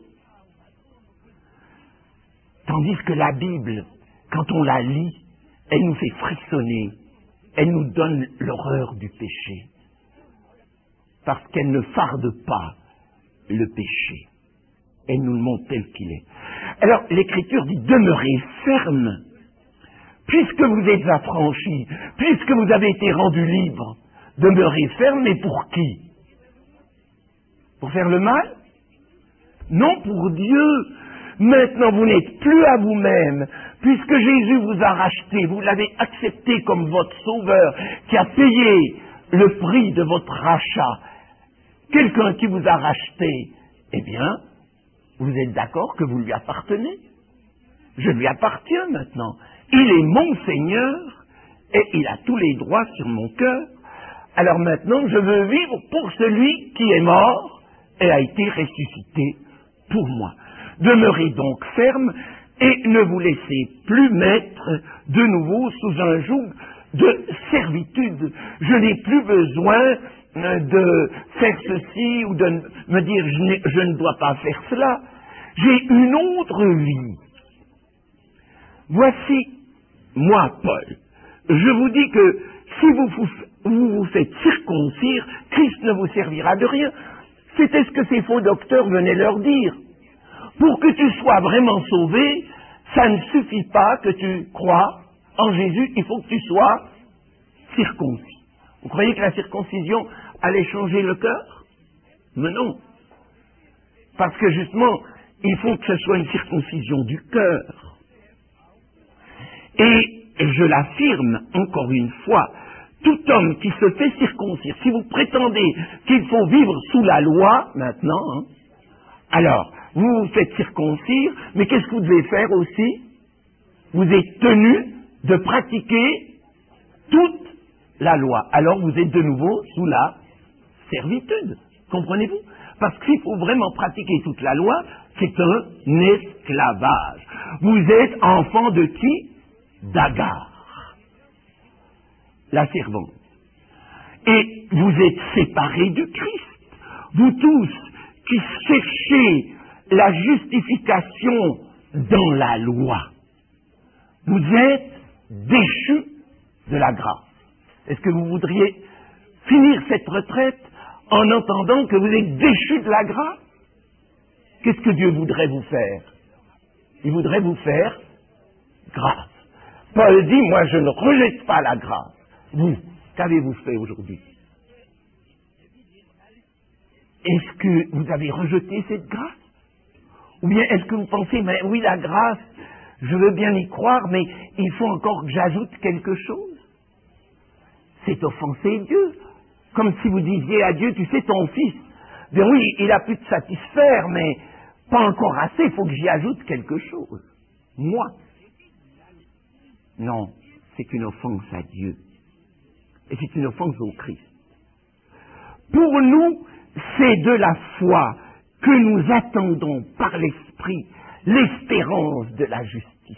Speaker 1: Tandis que la Bible, quand on la lit, elle nous fait frissonner. Elle nous donne l'horreur du péché. Parce qu'elle ne farde pas le péché. Elle nous le montre tel qu'il est. Alors, l'Écriture dit, demeurez ferme, puisque vous êtes affranchis, puisque vous avez été rendus libres, demeurez ferme, mais pour qui? Pour faire le mal? Non, pour Dieu. Maintenant, vous n'êtes plus à vous-même, puisque Jésus vous a racheté, vous l'avez accepté comme votre sauveur, qui a payé le prix de votre rachat. Quelqu'un qui vous a racheté, eh bien, vous êtes d'accord que vous lui appartenez. Je lui appartiens maintenant. Il est mon Seigneur et il a tous les droits sur mon cœur. Alors maintenant, je veux vivre pour celui qui est mort et a été ressuscité pour moi. Demeurez donc ferme et ne vous laissez plus mettre de nouveau sous un joug de servitude. Je n'ai plus besoin de faire ceci ou de me dire je, je ne dois pas faire cela. J'ai une autre vie. Voici, moi, Paul, je vous dis que si vous vous, vous vous faites circoncire, Christ ne vous servira de rien. C'était ce que ces faux docteurs venaient leur dire. Pour que tu sois vraiment sauvé, ça ne suffit pas que tu crois en Jésus, il faut que tu sois circoncis. Vous croyez que la circoncision allait changer le cœur? Mais non. Parce que justement, il faut que ce soit une circoncision du cœur. Et je l'affirme encore une fois, tout homme qui se fait circoncire, si vous prétendez qu'il faut vivre sous la loi maintenant, hein, alors vous vous faites circoncire, mais qu'est-ce que vous devez faire aussi? Vous êtes tenu de pratiquer toute la loi. Alors vous êtes de nouveau sous la servitude. Comprenez-vous? Parce qu'il faut vraiment pratiquer toute la loi, c'est un esclavage. Vous êtes enfant de qui? d'Agar, la servante. Et vous êtes séparés du Christ. Vous tous qui cherchez la justification dans la loi, vous êtes déchus de la grâce. Est-ce que vous voudriez finir cette retraite en entendant que vous êtes déchus de la grâce? Qu'est-ce que Dieu voudrait vous faire? Il voudrait vous faire grâce. Paul dit, moi je ne rejette pas la grâce. Vous, qu'avez-vous fait aujourd'hui? Est-ce que vous avez rejeté cette grâce? Ou bien est-ce que vous pensez, mais oui, la grâce, je veux bien y croire, mais il faut encore que j'ajoute quelque chose? c'est offenser Dieu. Comme si vous disiez à Dieu, tu sais, ton fils, bien oui, il a pu te satisfaire, mais pas encore assez, il faut que j'y ajoute quelque chose. Moi. Non, c'est une offense à Dieu. Et c'est une offense au Christ. Pour nous, c'est de la foi que nous attendons par l'Esprit l'espérance de la justice.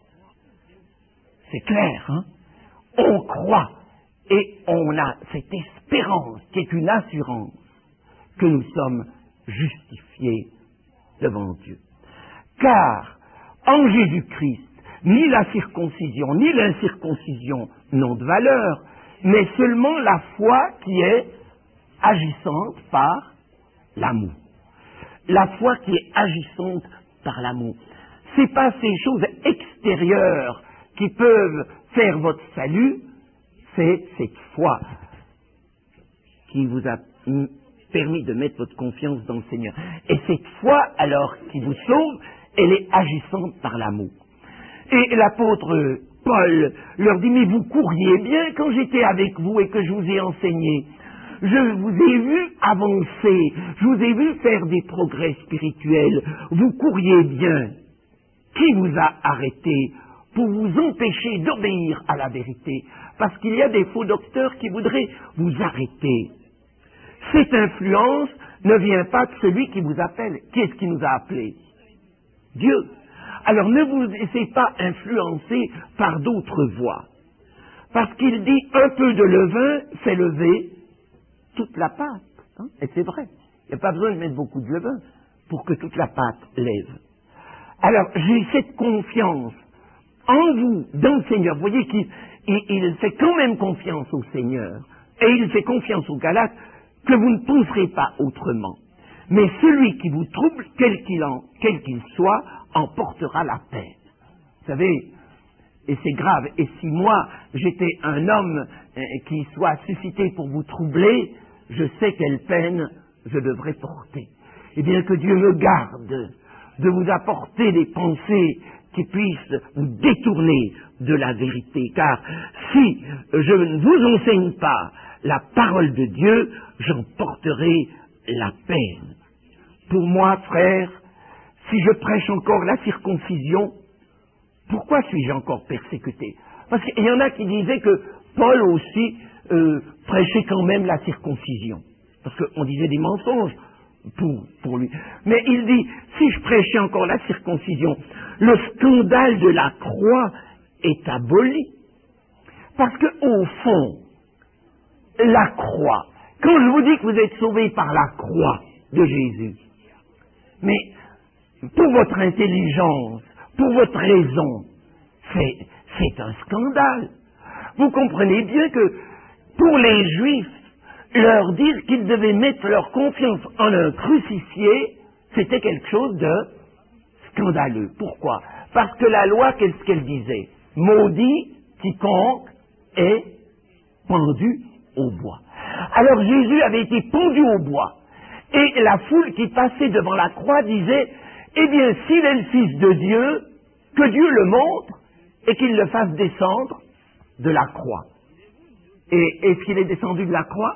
Speaker 1: C'est clair, hein? On croit et on a cette espérance qui est une assurance que nous sommes justifiés devant Dieu. Car en Jésus-Christ, ni la circoncision ni l'incirconcision n'ont de valeur, mais seulement la foi qui est agissante par l'amour. La foi qui est agissante par l'amour. Ce n'est pas ces choses extérieures qui peuvent faire votre salut, c'est cette foi qui vous a permis de mettre votre confiance dans le Seigneur. Et cette foi, alors, qui vous sauve, elle est agissante par l'amour. Et l'apôtre Paul leur dit, mais vous couriez bien quand j'étais avec vous et que je vous ai enseigné. Je vous ai vu avancer, je vous ai vu faire des progrès spirituels. Vous couriez bien. Qui vous a arrêté pour vous empêcher d'obéir à la vérité? Parce qu'il y a des faux docteurs qui voudraient vous arrêter. Cette influence ne vient pas de celui qui vous appelle. Qui est-ce qui nous a appelés? Dieu. Alors ne vous laissez pas influencer par d'autres voies. Parce qu'il dit un peu de levain fait lever toute la pâte. Hein? Et c'est vrai. Il n'y a pas besoin de mettre beaucoup de levain pour que toute la pâte lève. Alors j'ai cette confiance en vous, dans le Seigneur. Vous voyez qu'il il, il fait quand même confiance au Seigneur. Et il fait confiance aux Galates que vous ne penserez pas autrement. Mais celui qui vous trouble, quel qu'il en, quel qu'il soit, en portera la peine. Vous savez, et c'est grave, et si moi j'étais un homme euh, qui soit suscité pour vous troubler, je sais quelle peine je devrais porter. Eh bien que Dieu me garde de vous apporter des pensées qui puissent vous détourner de la vérité, car si je ne vous enseigne pas la parole de Dieu, j'en porterai la peine. Pour moi, frère, si je prêche encore la circoncision, pourquoi suis-je encore persécuté? Parce qu'il y en a qui disaient que Paul aussi euh, prêchait quand même la circoncision. Parce qu'on disait des mensonges pour, pour lui. Mais il dit, si je prêchais encore la circoncision, le scandale de la croix est aboli. Parce qu'au fond, la croix, quand je vous dis que vous êtes sauvés par la croix de Jésus, mais pour votre intelligence, pour votre raison, c'est, c'est un scandale. Vous comprenez bien que pour les Juifs, leur dire qu'ils devaient mettre leur confiance en un crucifié, c'était quelque chose de scandaleux. Pourquoi? Parce que la loi, qu'est-ce qu'elle disait? Maudit quiconque est pendu au bois. Alors Jésus avait été pendu au bois. Et la foule qui passait devant la croix disait, eh bien, s'il est le Fils de Dieu, que Dieu le montre et qu'il le fasse descendre de la croix. Et est-ce qu'il est descendu de la croix?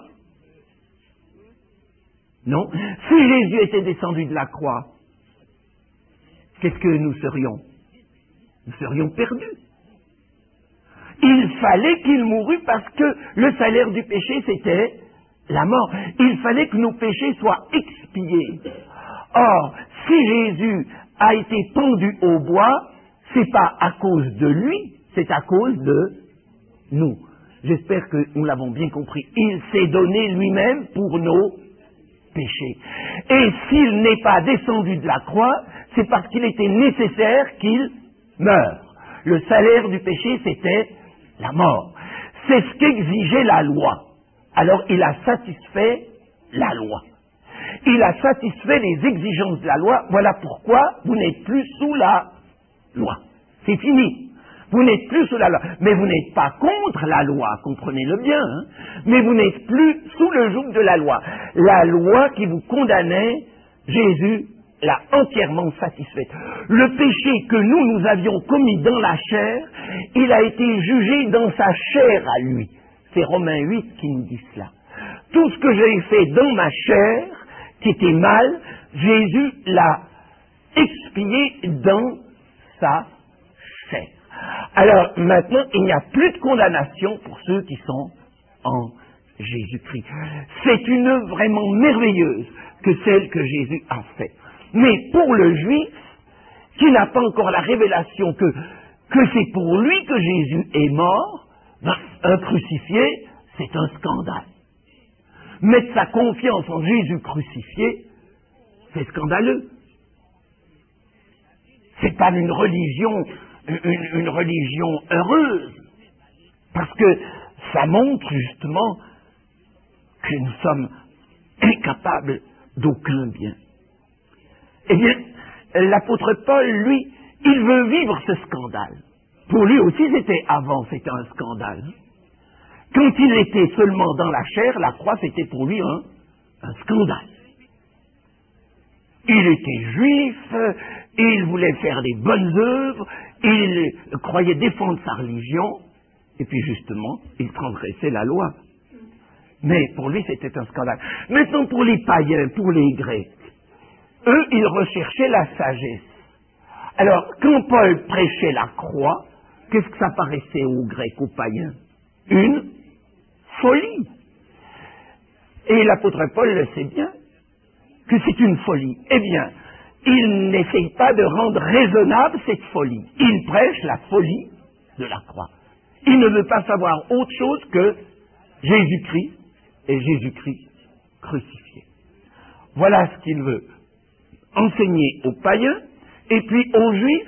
Speaker 1: Non. Si Jésus était descendu de la croix, qu'est-ce que nous serions? Nous serions perdus. Il fallait qu'il mourût parce que le salaire du péché, c'était la mort. Il fallait que nos péchés soient expiés. Or, si Jésus a été pendu au bois, c'est pas à cause de lui, c'est à cause de nous. J'espère que nous l'avons bien compris. Il s'est donné lui-même pour nos péchés. Et s'il n'est pas descendu de la croix, c'est parce qu'il était nécessaire qu'il meure. Le salaire du péché, c'était la mort. C'est ce qu'exigeait la loi. Alors il a satisfait la loi. Il a satisfait les exigences de la loi. Voilà pourquoi vous n'êtes plus sous la loi. C'est fini. Vous n'êtes plus sous la loi. Mais vous n'êtes pas contre la loi, comprenez-le bien. Hein? Mais vous n'êtes plus sous le joug de la loi. La loi qui vous condamnait, Jésus l'a entièrement satisfaite. Le péché que nous, nous avions commis dans la chair, il a été jugé dans sa chair à lui. C'est Romains huit qui nous dit cela. Tout ce que j'ai fait dans ma chair, qui était mal, Jésus l'a expié dans sa chair. Alors maintenant, il n'y a plus de condamnation pour ceux qui sont en Jésus-Christ. C'est une œuvre vraiment merveilleuse que celle que Jésus a faite. Mais pour le juif, qui n'a pas encore la révélation que, que c'est pour lui que Jésus est mort, ben, un crucifié, c'est un scandale. Mettre sa confiance en Jésus crucifié, c'est scandaleux. C'est pas une religion, une, une religion heureuse, parce que ça montre justement que nous sommes incapables d'aucun bien. Eh bien, l'apôtre Paul, lui, il veut vivre ce scandale. Pour lui aussi, c'était avant, c'était un scandale. Quand il était seulement dans la chair, la croix, c'était pour lui un, un scandale. Il était juif, il voulait faire des bonnes œuvres, il croyait défendre sa religion, et puis justement, il transgressait la loi. Mais pour lui, c'était un scandale. Maintenant, pour les païens, pour les Grecs, eux, ils recherchaient la sagesse. Alors, quand Paul prêchait la croix, qu'est-ce que ça paraissait aux Grecs, aux païens? Une folie. Et l'apôtre Paul le sait bien, que c'est une folie. Eh bien, il n'essaye pas de rendre raisonnable cette folie. Il prêche la folie de la croix. Il ne veut pas savoir autre chose que Jésus-Christ et Jésus-Christ crucifié. Voilà ce qu'il veut enseigner aux païens et puis aux juifs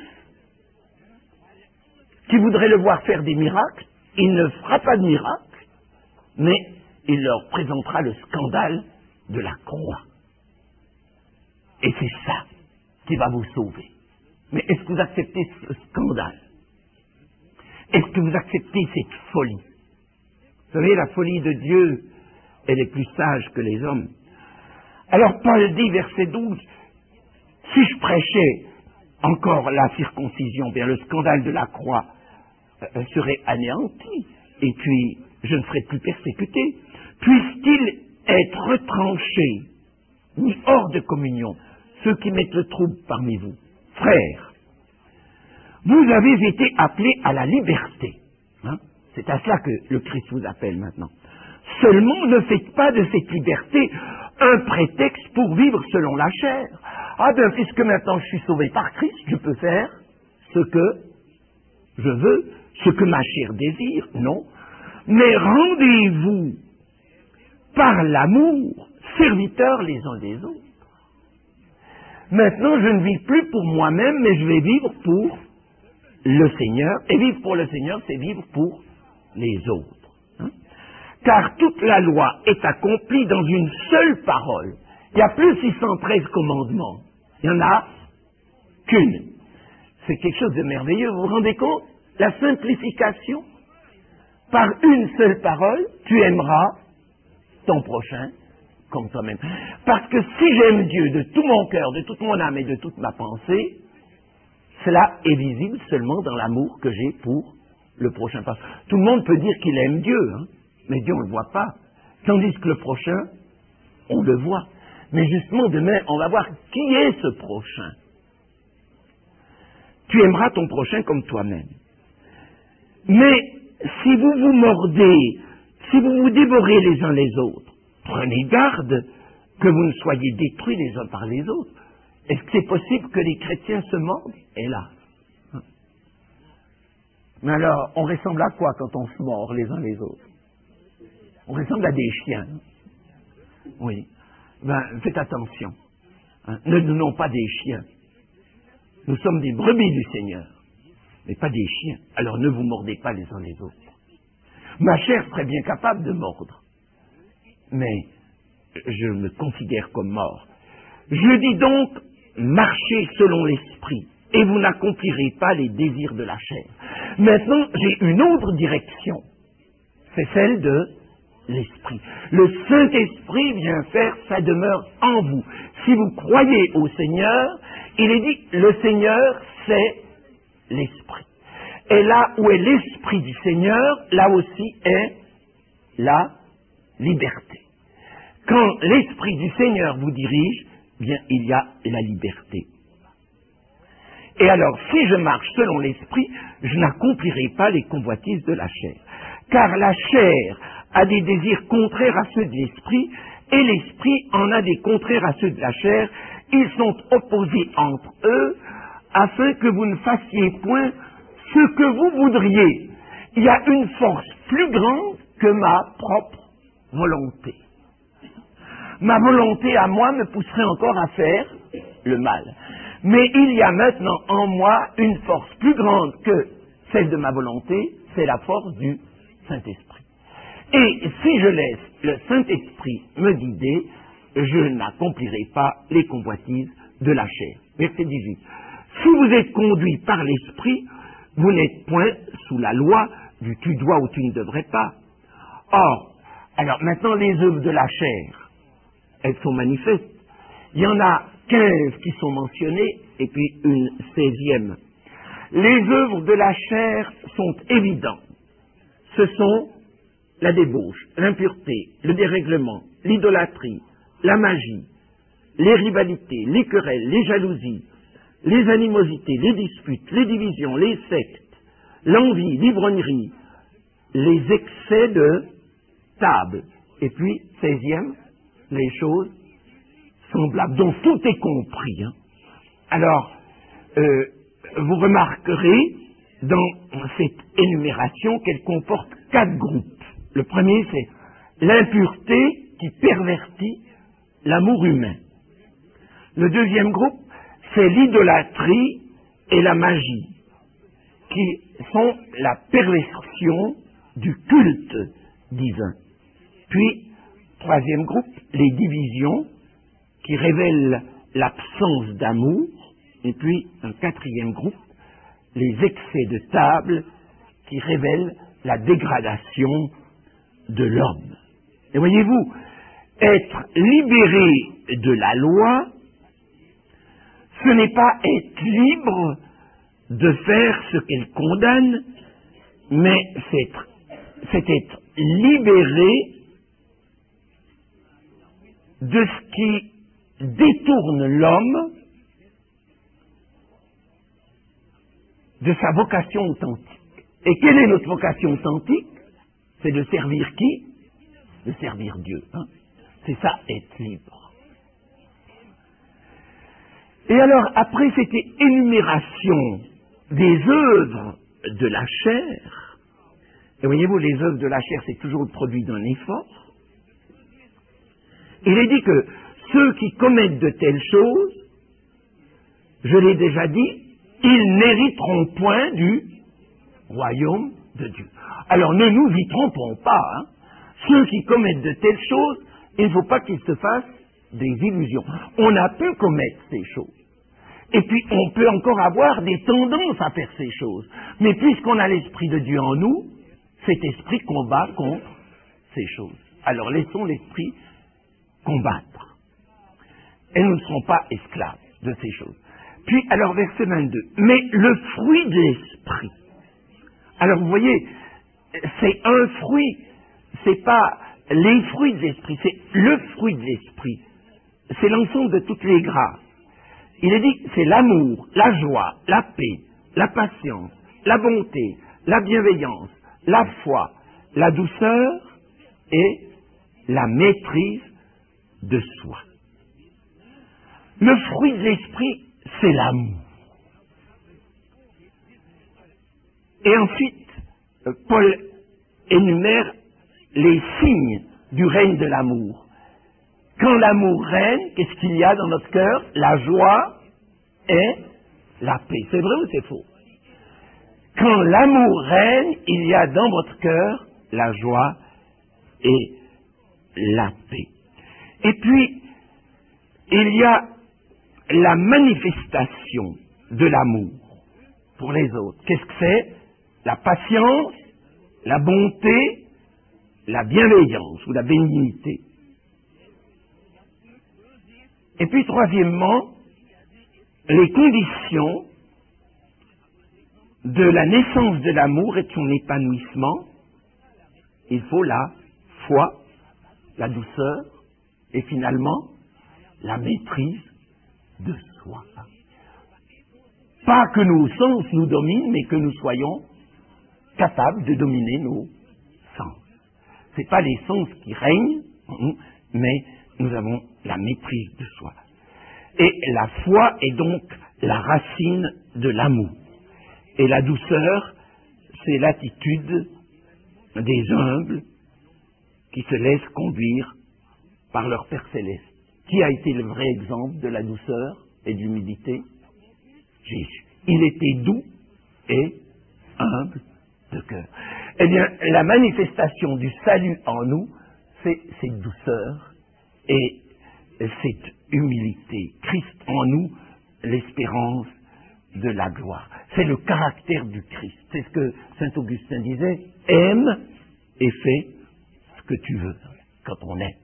Speaker 1: qui voudraient le voir faire des miracles. Il ne fera pas de miracles, mais il leur présentera le scandale de la croix. Et c'est ça qui va vous sauver. Mais est-ce que vous acceptez ce scandale? Est-ce que vous acceptez cette folie? Vous savez, la folie de Dieu, elle est plus sage que les hommes. Alors Paul dit, verset douze, si je prêchais encore la circoncision, bien le scandale de la croix euh, serait anéanti, et puis je ne serais plus persécuté. Puisse-t-il être retranché, mis hors de communion, ceux qui mettent le trouble parmi vous? Frères, vous avez été appelés à la liberté. Hein? C'est à cela que le Christ vous appelle maintenant. Seulement, ne faites pas de cette liberté un prétexte pour vivre selon la chair. Ah bien, puisque maintenant je suis sauvé par Christ, je peux faire ce que je veux, ce que ma chair désire. Non. Mais rendez-vous par l'amour, serviteurs les uns des autres. Maintenant, je ne vis plus pour moi-même, mais je vais vivre pour le Seigneur. Et vivre pour le Seigneur, c'est vivre pour les autres. Hein? Car toute la loi est accomplie dans une seule parole. Il n'y a plus six cent treize commandements. Il n'y en a qu'une. C'est quelque chose de merveilleux. Vous vous rendez compte? La simplification. Par une seule parole, tu aimeras ton prochain comme toi-même. Parce que si j'aime Dieu de tout mon cœur, de toute mon âme et de toute ma pensée, cela est visible seulement dans l'amour que j'ai pour le prochain. Tout le monde peut dire qu'il aime Dieu, hein, mais Dieu on ne le voit pas. Tandis que le prochain, on le voit. Mais justement, demain, on va voir qui est ce prochain. Tu aimeras ton prochain comme toi-même. Mais si vous vous mordez, si vous vous dévorez les uns les autres, prenez garde que vous ne soyez détruits les uns par les autres. Est-ce que c'est possible que les chrétiens se mordent? Hélas. Mais alors, on ressemble à quoi quand on se mord les uns les autres? On ressemble à des chiens. Oui. Ben, faites attention. Hein? Ne nous nommons pas des chiens. Nous sommes des brebis du Seigneur, mais pas des chiens. Alors ne vous mordez pas les uns les autres. Ma chair serait bien capable de mordre, mais je me considère comme mort. Je dis donc, marchez selon l'esprit, et vous n'accomplirez pas les désirs de la chair. Maintenant, j'ai une autre direction. C'est celle de l'esprit. Le Saint-Esprit vient faire sa demeure en vous. Si vous croyez au Seigneur, il est dit, le Seigneur, c'est l'Esprit. Et là où est l'Esprit du Seigneur, là aussi est la liberté. Quand l'Esprit du Seigneur vous dirige, bien, il y a la liberté. Et alors, si je marche selon l'Esprit, je n'accomplirai pas les convoitises de la chair. Car la chair a des désirs contraires à ceux de l'Esprit, et l'Esprit en a des contraires à ceux de la chair. Ils sont opposés entre eux, afin que vous ne fassiez point ce que vous voudriez. Il y a une force plus grande que ma propre volonté. Ma volonté à moi me pousserait encore à faire le mal. Mais il y a maintenant en moi une force plus grande que celle de ma volonté, c'est la force du Saint-Esprit. Et si je laisse le Saint-Esprit me guider, je n'accomplirai pas les convoitises de la chair. Verset dix-huit. Si vous êtes conduit par l'Esprit, vous n'êtes point sous la loi du tu dois ou tu ne devrais pas. Or, alors maintenant les œuvres de la chair, elles sont manifestes. Il y en a quinze qui sont mentionnées et puis une seizième. Les œuvres de la chair sont évidentes. Ce sont la débauche, l'impureté, le dérèglement, l'idolâtrie, la magie, les rivalités, les querelles, les jalousies, les animosités, les disputes, les divisions, les sectes, l'envie, l'ivrognerie, les excès de table. Et puis, seizième, les choses semblables, dont tout est compris. Hein. Alors, euh, vous remarquerez dans cette énumération qu'elle comporte quatre groupes. Le premier, c'est l'impureté qui pervertit l'amour humain. Le deuxième groupe, c'est l'idolâtrie et la magie, qui sont la perversion du culte divin. Puis, troisième groupe, les divisions qui révèlent l'absence d'amour. Et puis, un quatrième groupe, les excès de table qui révèlent la dégradation de l'homme. Et voyez-vous, être libéré de la loi, ce n'est pas être libre de faire ce qu'elle condamne, mais c'est être, c'est être libéré de ce qui détourne l'homme de sa vocation authentique. Et quelle est notre vocation authentique? C'est de servir qui? De servir Dieu. Hein? C'est ça, être libre. Et alors, après cette énumération des œuvres de la chair, et voyez-vous, les œuvres de la chair, c'est toujours le produit d'un effort, il est dit que ceux qui commettent de telles choses, je l'ai déjà dit, ils n'hériteront point du royaume de Dieu. Alors ne nous y trompons pas, hein. Ceux qui commettent de telles choses, il ne faut pas qu'ils se fassent des illusions. On a pu commettre ces choses. Et puis on peut encore avoir des tendances à faire ces choses. Mais puisqu'on a l'Esprit de Dieu en nous, cet esprit combat contre ces choses. Alors laissons l'Esprit combattre. Et nous ne serons pas esclaves de ces choses. Puis, alors, verset vingt-deux. Mais le fruit de l'Esprit. Alors, vous voyez, c'est un fruit. C'est pas les fruits de l'Esprit, c'est le fruit de l'Esprit. C'est l'ensemble de toutes les grâces. Il est dit, c'est l'amour, la joie, la paix, la patience, la bonté, la bienveillance, la foi, la douceur et la maîtrise de soi. Le fruit de l'Esprit, c'est l'amour. Et ensuite, Paul énumère les signes du règne de l'amour. Quand l'amour règne, qu'est-ce qu'il y a dans notre cœur? La joie et la paix. C'est vrai ou c'est faux? Quand l'amour règne, il y a dans votre cœur la joie et la paix. Et puis, il y a la manifestation de l'amour pour les autres. Qu'est-ce que c'est? La patience, la bonté, la bienveillance ou la bénignité. Et puis, troisièmement, les conditions de la naissance de l'amour et de son épanouissement. Il faut la foi, la douceur et finalement la maîtrise de soi. Pas que nos sens nous dominent, mais que nous soyons capables de dominer nos sens. Ce n'est pas les sens qui règnent, mais nous avons la maîtrise de soi. Et la foi est donc la racine de l'amour. Et la douceur, c'est l'attitude des humbles qui se laissent conduire par leur Père Céleste. Qui a été le vrai exemple de la douceur et de l'humilité? Jésus. Il était doux et humble de cœur. Eh bien, la manifestation du salut en nous, c'est cette douceur et cette humilité. Christ en nous, l'espérance de la gloire. C'est le caractère du Christ. C'est ce que saint Augustin disait, aime et fais ce que tu veux quand on aime.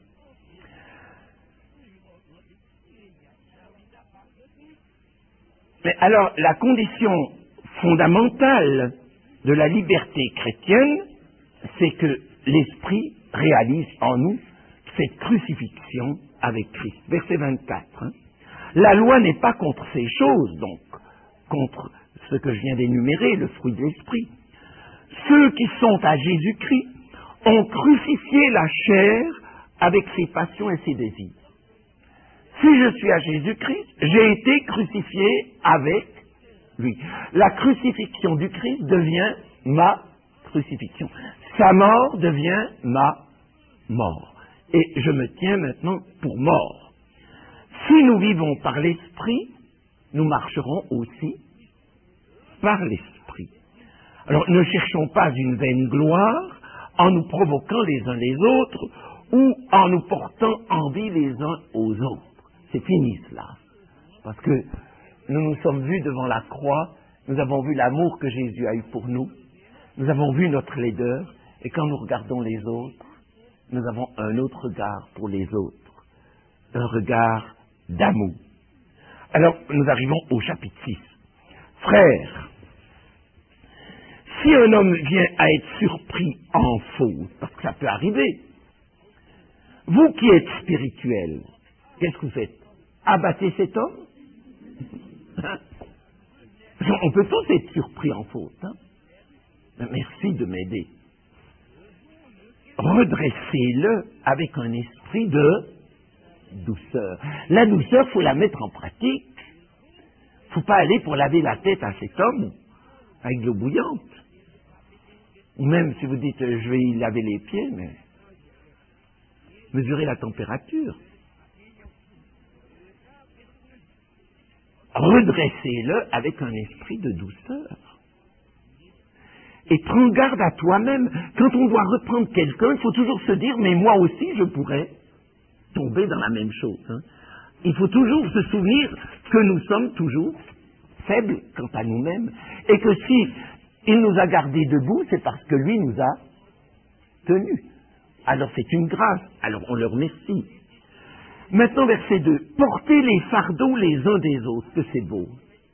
Speaker 1: Mais alors, la condition fondamentale de la liberté chrétienne, c'est que l'Esprit réalise en nous cette crucifixion avec Christ. Verset vingt-quatre. Hein. La loi n'est pas contre ces choses, donc, contre ce que je viens d'énumérer, le fruit de l'Esprit. Ceux qui sont à Jésus-Christ ont crucifié la chair avec ses passions et ses désirs. Si je suis à Jésus-Christ, j'ai été crucifié avec lui. La crucifixion du Christ devient ma crucifixion. Sa mort devient ma mort. Et je me tiens maintenant pour mort. Si nous vivons par l'Esprit, nous marcherons aussi par l'Esprit. Alors, ne cherchons pas une vaine gloire en nous provoquant les uns les autres ou en nous portant envie les uns aux autres. C'est fini cela. Parce que nous nous sommes vus devant la croix, nous avons vu l'amour que Jésus a eu pour nous, nous avons vu notre laideur, et quand nous regardons les autres, nous avons un autre regard pour les autres, un regard d'amour. Alors, nous arrivons au chapitre six. Frères, si un homme vient à être surpris en faute, parce que ça peut arriver, vous qui êtes spirituels, qu'est-ce que vous faites? Abattez cet homme? Hein? On peut tous être surpris en faute. Hein? Merci de m'aider. Redressez-le avec un esprit de douceur. La douceur, il faut la mettre en pratique. Il ne faut pas aller pour laver la tête à cet homme avec de l'eau bouillante. Ou même si vous dites, je vais y laver les pieds, mais mesurez la température. Redressez-le avec un esprit de douceur. Et prends garde à toi-même. Quand on doit reprendre quelqu'un, il faut toujours se dire, mais moi aussi je pourrais tomber dans la même chose. Hein. Il faut toujours se souvenir que nous sommes toujours faibles quant à nous-mêmes. Et que si il nous a gardés debout, c'est parce que lui nous a tenus. Alors c'est une grâce. Alors on le remercie. Maintenant, verset deux. Portez les fardeaux les uns des autres, que c'est beau.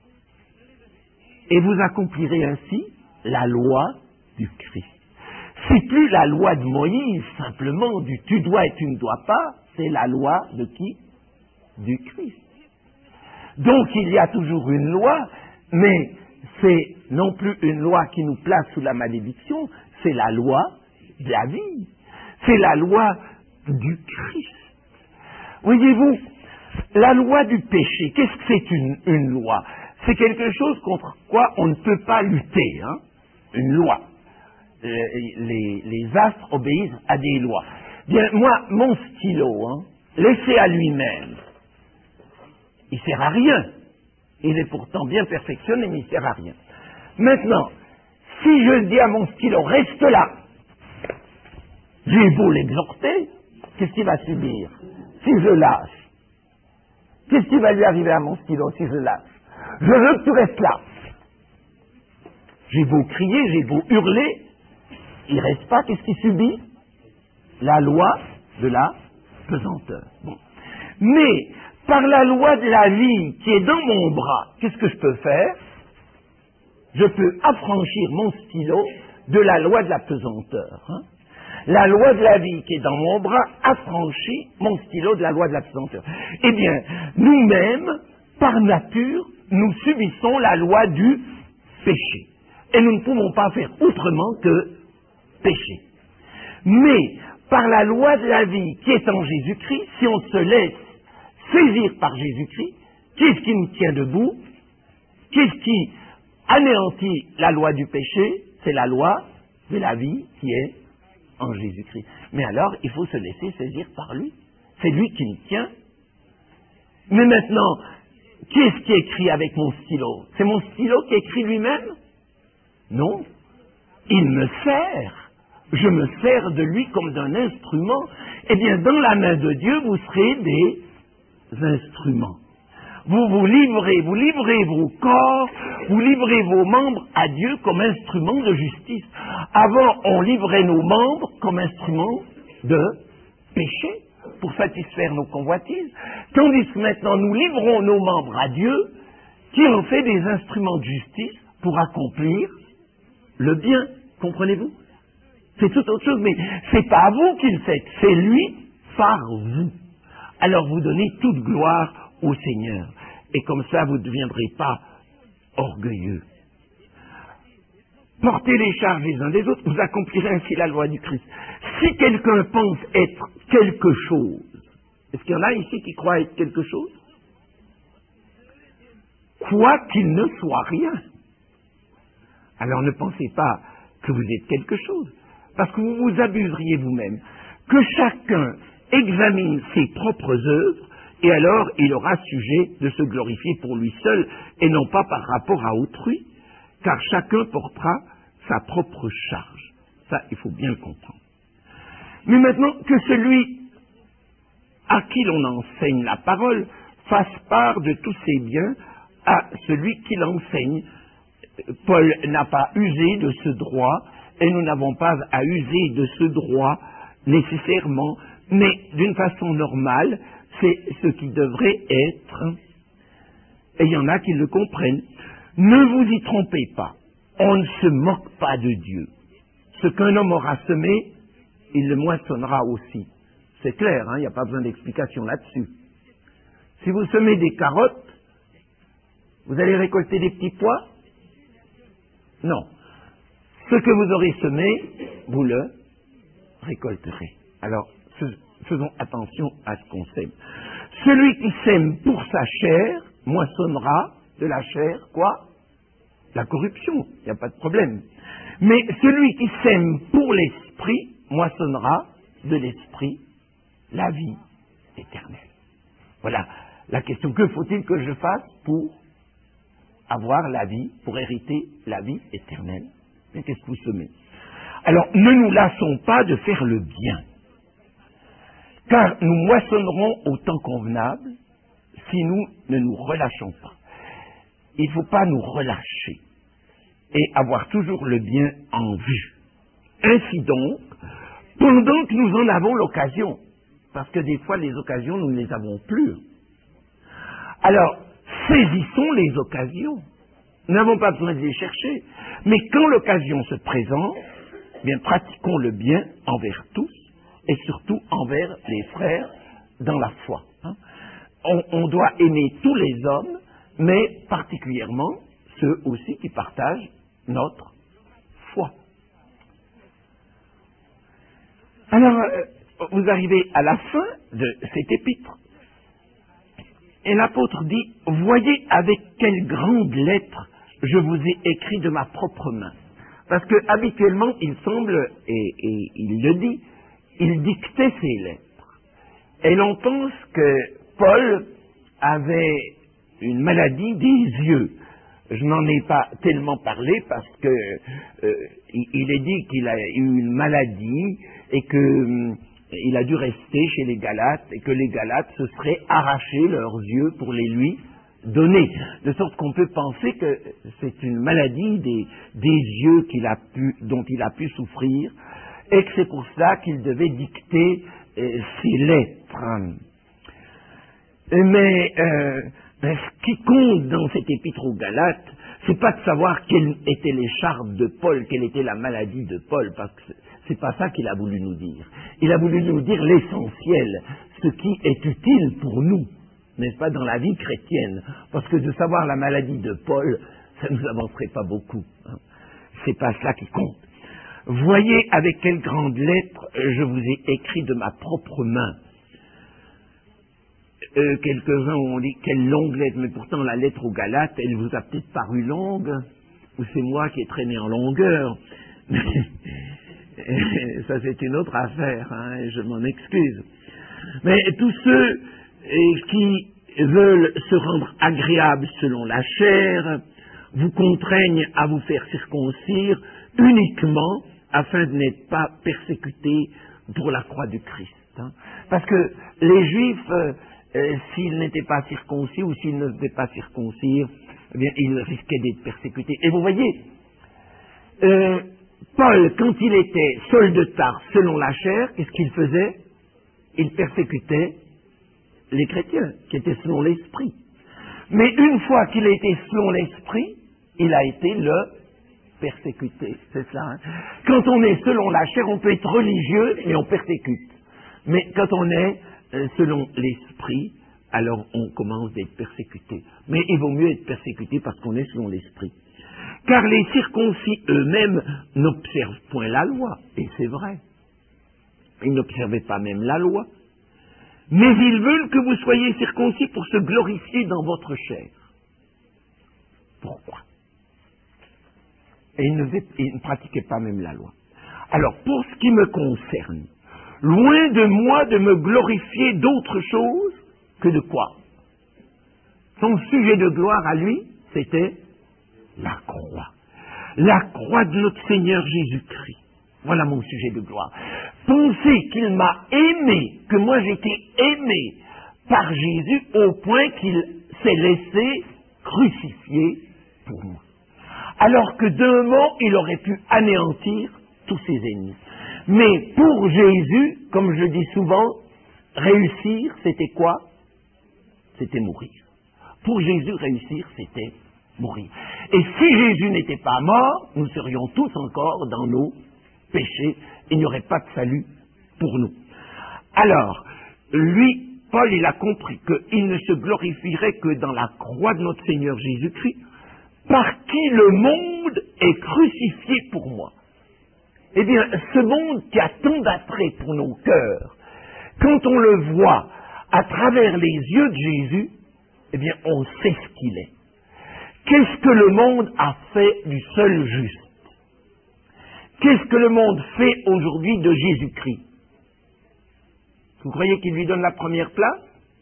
Speaker 1: Et vous accomplirez ainsi la loi du Christ. C'est plus la loi de Moïse, simplement, du tu dois et tu ne dois pas, c'est la loi de qui? Du Christ. Donc il y a toujours une loi, mais c'est non plus une loi qui nous place sous la malédiction, c'est la loi de la vie. C'est la loi du Christ. Voyez-vous, la loi du péché, qu'est-ce que c'est une, une loi? C'est quelque chose contre quoi on ne peut pas lutter, hein? Une loi. Les, les, les astres obéissent à des lois. Bien, moi, mon stylo, hein, laissé à lui-même, il ne sert à rien. Il est pourtant bien perfectionné, mais il ne sert à rien. Maintenant, si je dis à mon stylo, reste là, j'ai beau l'exhorter, qu'est-ce qu'il va subir? Si je lâche, qu'est-ce qui va lui arriver à mon stylo si je lâche? Je veux que tu restes là. J'ai beau crier, j'ai beau hurler, il ne reste pas, qu'est-ce qu'il subit? La loi de la pesanteur. Bon. Mais, par la loi de la vie qui est dans mon bras, qu'est-ce que je peux faire? Je peux affranchir mon stylo de la loi de la pesanteur. Hein? la loi de la vie qui est dans mon bras affranchit mon stylo de la loi de la pesanteur. Eh bien, nous-mêmes, par nature, nous subissons la loi du péché. Et nous ne pouvons pas faire autrement que pécher. Mais, par la loi de la vie qui est en Jésus-Christ, si on se laisse saisir par Jésus-Christ, qu'est-ce qui nous tient debout? Qu'est-ce qui anéantit la loi du péché? C'est la loi de la vie qui est en Jésus-Christ. Mais alors, il faut se laisser saisir par lui. C'est lui qui nous tient. Mais maintenant, qui est-ce qui écrit avec mon stylo? C'est mon stylo qui écrit lui-même? Non. Il me sert. Je me sers de lui comme d'un instrument. Eh bien, dans la main de Dieu, vous serez des instruments. Vous vous livrez, vous livrez vos corps, vous livrez vos membres à Dieu comme instruments de justice. Avant, on livrait nos membres comme instruments de péché pour satisfaire nos convoitises. Tandis que maintenant, nous livrons nos membres à Dieu qui en fait des instruments de justice pour accomplir le bien. Comprenez-vous? C'est tout autre chose, mais c'est pas vous qui le faites, c'est lui par vous. Alors vous donnez toute gloire au Seigneur. Et comme ça, vous ne deviendrez pas orgueilleux. Portez les charges les uns des autres, vous accomplirez ainsi la loi du Christ. Si quelqu'un pense être quelque chose, est-ce qu'il y en a ici qui croient être quelque chose? Quoi qu'il ne soit rien. Alors ne pensez pas que vous êtes quelque chose, parce que vous vous abuseriez vous-même. Que chacun examine ses propres œuvres, et alors il aura sujet de se glorifier pour lui seul, et non pas par rapport à autrui, car chacun portera sa propre charge. Ça, il faut bien le comprendre. Mais maintenant, que celui à qui l'on enseigne la parole fasse part de tous ses biens à celui qui l'enseigne. Paul n'a pas usé de ce droit, et nous n'avons pas à user de ce droit nécessairement, mais d'une façon normale, c'est ce qui devrait être, et il y en a qui le comprennent. Ne vous y trompez pas, on ne se moque pas de Dieu. Ce qu'un homme aura semé, il le moissonnera aussi. C'est clair, il hein, n'y a pas besoin d'explication là-dessus. Si vous semez des carottes, vous allez récolter des petits pois? Non. Ce que vous aurez semé, vous le récolterez. Alors, faisons attention à ce qu'on sème. Celui qui sème pour sa chair, moissonnera de la chair, quoi? La corruption, il n'y a pas de problème. Mais celui qui sème pour l'esprit, moissonnera de l'esprit la vie éternelle. Voilà la question. Que faut-il que je fasse pour avoir la vie, pour hériter la vie éternelle? Mais qu'est-ce que vous semez? Alors, ne nous lassons pas de faire le bien, car nous moissonnerons au temps convenable si nous ne nous relâchons pas. Il ne faut pas nous relâcher et avoir toujours le bien en vue. Ainsi donc, pendant que nous en avons l'occasion, parce que des fois les occasions, nous ne les avons plus. Alors, saisissons les occasions. Nous n'avons pas besoin de les chercher. Mais quand l'occasion se présente, bien pratiquons le bien envers tous, et surtout envers les frères dans la foi. Hein. On, on doit aimer tous les hommes, mais particulièrement ceux aussi qui partagent notre foi. Alors, euh, vous arrivez à la fin de cet épître, et l'apôtre dit, « Voyez avec quelle grande lettre je vous ai écrit de ma propre main. » Parce que habituellement, il semble, et, et il le dit, il dictait ses lettres. Et l'on pense que Paul avait une maladie des yeux. Je n'en ai pas tellement parlé parce que euh, il, il est dit qu'il a eu une maladie et que hum, il a dû rester chez les Galates et que les Galates se seraient arrachés leurs yeux pour les lui donner. De sorte qu'on peut penser que c'est une maladie des, des yeux qu'il a pu, dont il a pu souffrir et que c'est pour ça qu'il devait dicter euh, ses lettres. Mais euh, ce qui compte dans cet épître aux Galates, c'est pas de savoir quelle était l'écharpe de Paul, quelle était la maladie de Paul, parce que C'est pas ça qu'il a voulu nous dire. Il a voulu nous dire l'essentiel, ce qui est utile pour nous, n'est-ce pas, dans la vie chrétienne. Parce que de savoir la maladie de Paul, ça ne nous avancerait pas beaucoup. Hein. C'est pas cela qui compte. Voyez avec quelle grande lettre je vous ai écrit de ma propre main. Euh, quelques-uns ont dit quelle longue lettre, mais pourtant la lettre aux Galates, elle vous a peut-être paru longue, ou c'est moi qui ai traîné en longueur. Ça c'est une autre affaire, hein, et je m'en excuse. Mais tous ceux qui veulent se rendre agréables selon la chair vous contraignent à vous faire circoncire uniquement afin de n'être pas persécutés pour la croix du Christ. Hein. Parce que les Juifs, euh, euh, s'ils n'étaient pas circoncis ou s'ils ne devaient pas circoncire, eh bien, ils risquaient d'être persécutés. Et vous voyez, euh, Paul, quand il était Saul de Tarse selon la chair, qu'est-ce qu'il faisait? Il persécutait les chrétiens qui étaient selon l'esprit. Mais une fois qu'il a été selon l'esprit, il a été le persécuté. C'est ça. Hein? Quand on est selon la chair, on peut être religieux, mais on persécute. Mais quand on est euh, selon l'esprit, alors on commence d'être persécuté. Mais il vaut mieux être persécuté parce qu'on est selon l'esprit. Car les circoncis eux-mêmes n'observent point la loi, et c'est vrai. Ils n'observaient pas même la loi. Mais ils veulent que vous soyez circoncis pour se glorifier dans votre chair. Pourquoi? Et ils ne, ils ne pratiquaient pas même la loi. Alors, pour ce qui me concerne, loin de moi de me glorifier d'autre chose que de quoi? Son sujet de gloire à lui, c'était la croix. La croix de notre Seigneur Jésus-Christ. Voilà mon sujet de gloire. Pensez qu'il m'a aimé, que moi j'étais aimé par Jésus au point qu'il s'est laissé crucifier pour moi. Alors que d'un mot, il aurait pu anéantir tous ses ennemis. Mais pour Jésus, comme je dis souvent, réussir, c'était quoi? C'était mourir. Pour Jésus, réussir, c'était mourir. Et si Jésus n'était pas mort, nous serions tous encore dans nos péchés. Il n'y aurait pas de salut pour nous. Alors, lui, Paul, il a compris qu'il ne se glorifierait que dans la croix de notre Seigneur Jésus-Christ, par qui le monde est crucifié pour moi. Eh bien, ce monde qui a tant d'attrait pour nos cœurs, quand on le voit à travers les yeux de Jésus, eh bien, on sait ce qu'il est. Qu'est-ce que le monde a fait du seul juste? Qu'est-ce que le monde fait aujourd'hui de Jésus-Christ? Vous croyez qu'il lui donne la première place?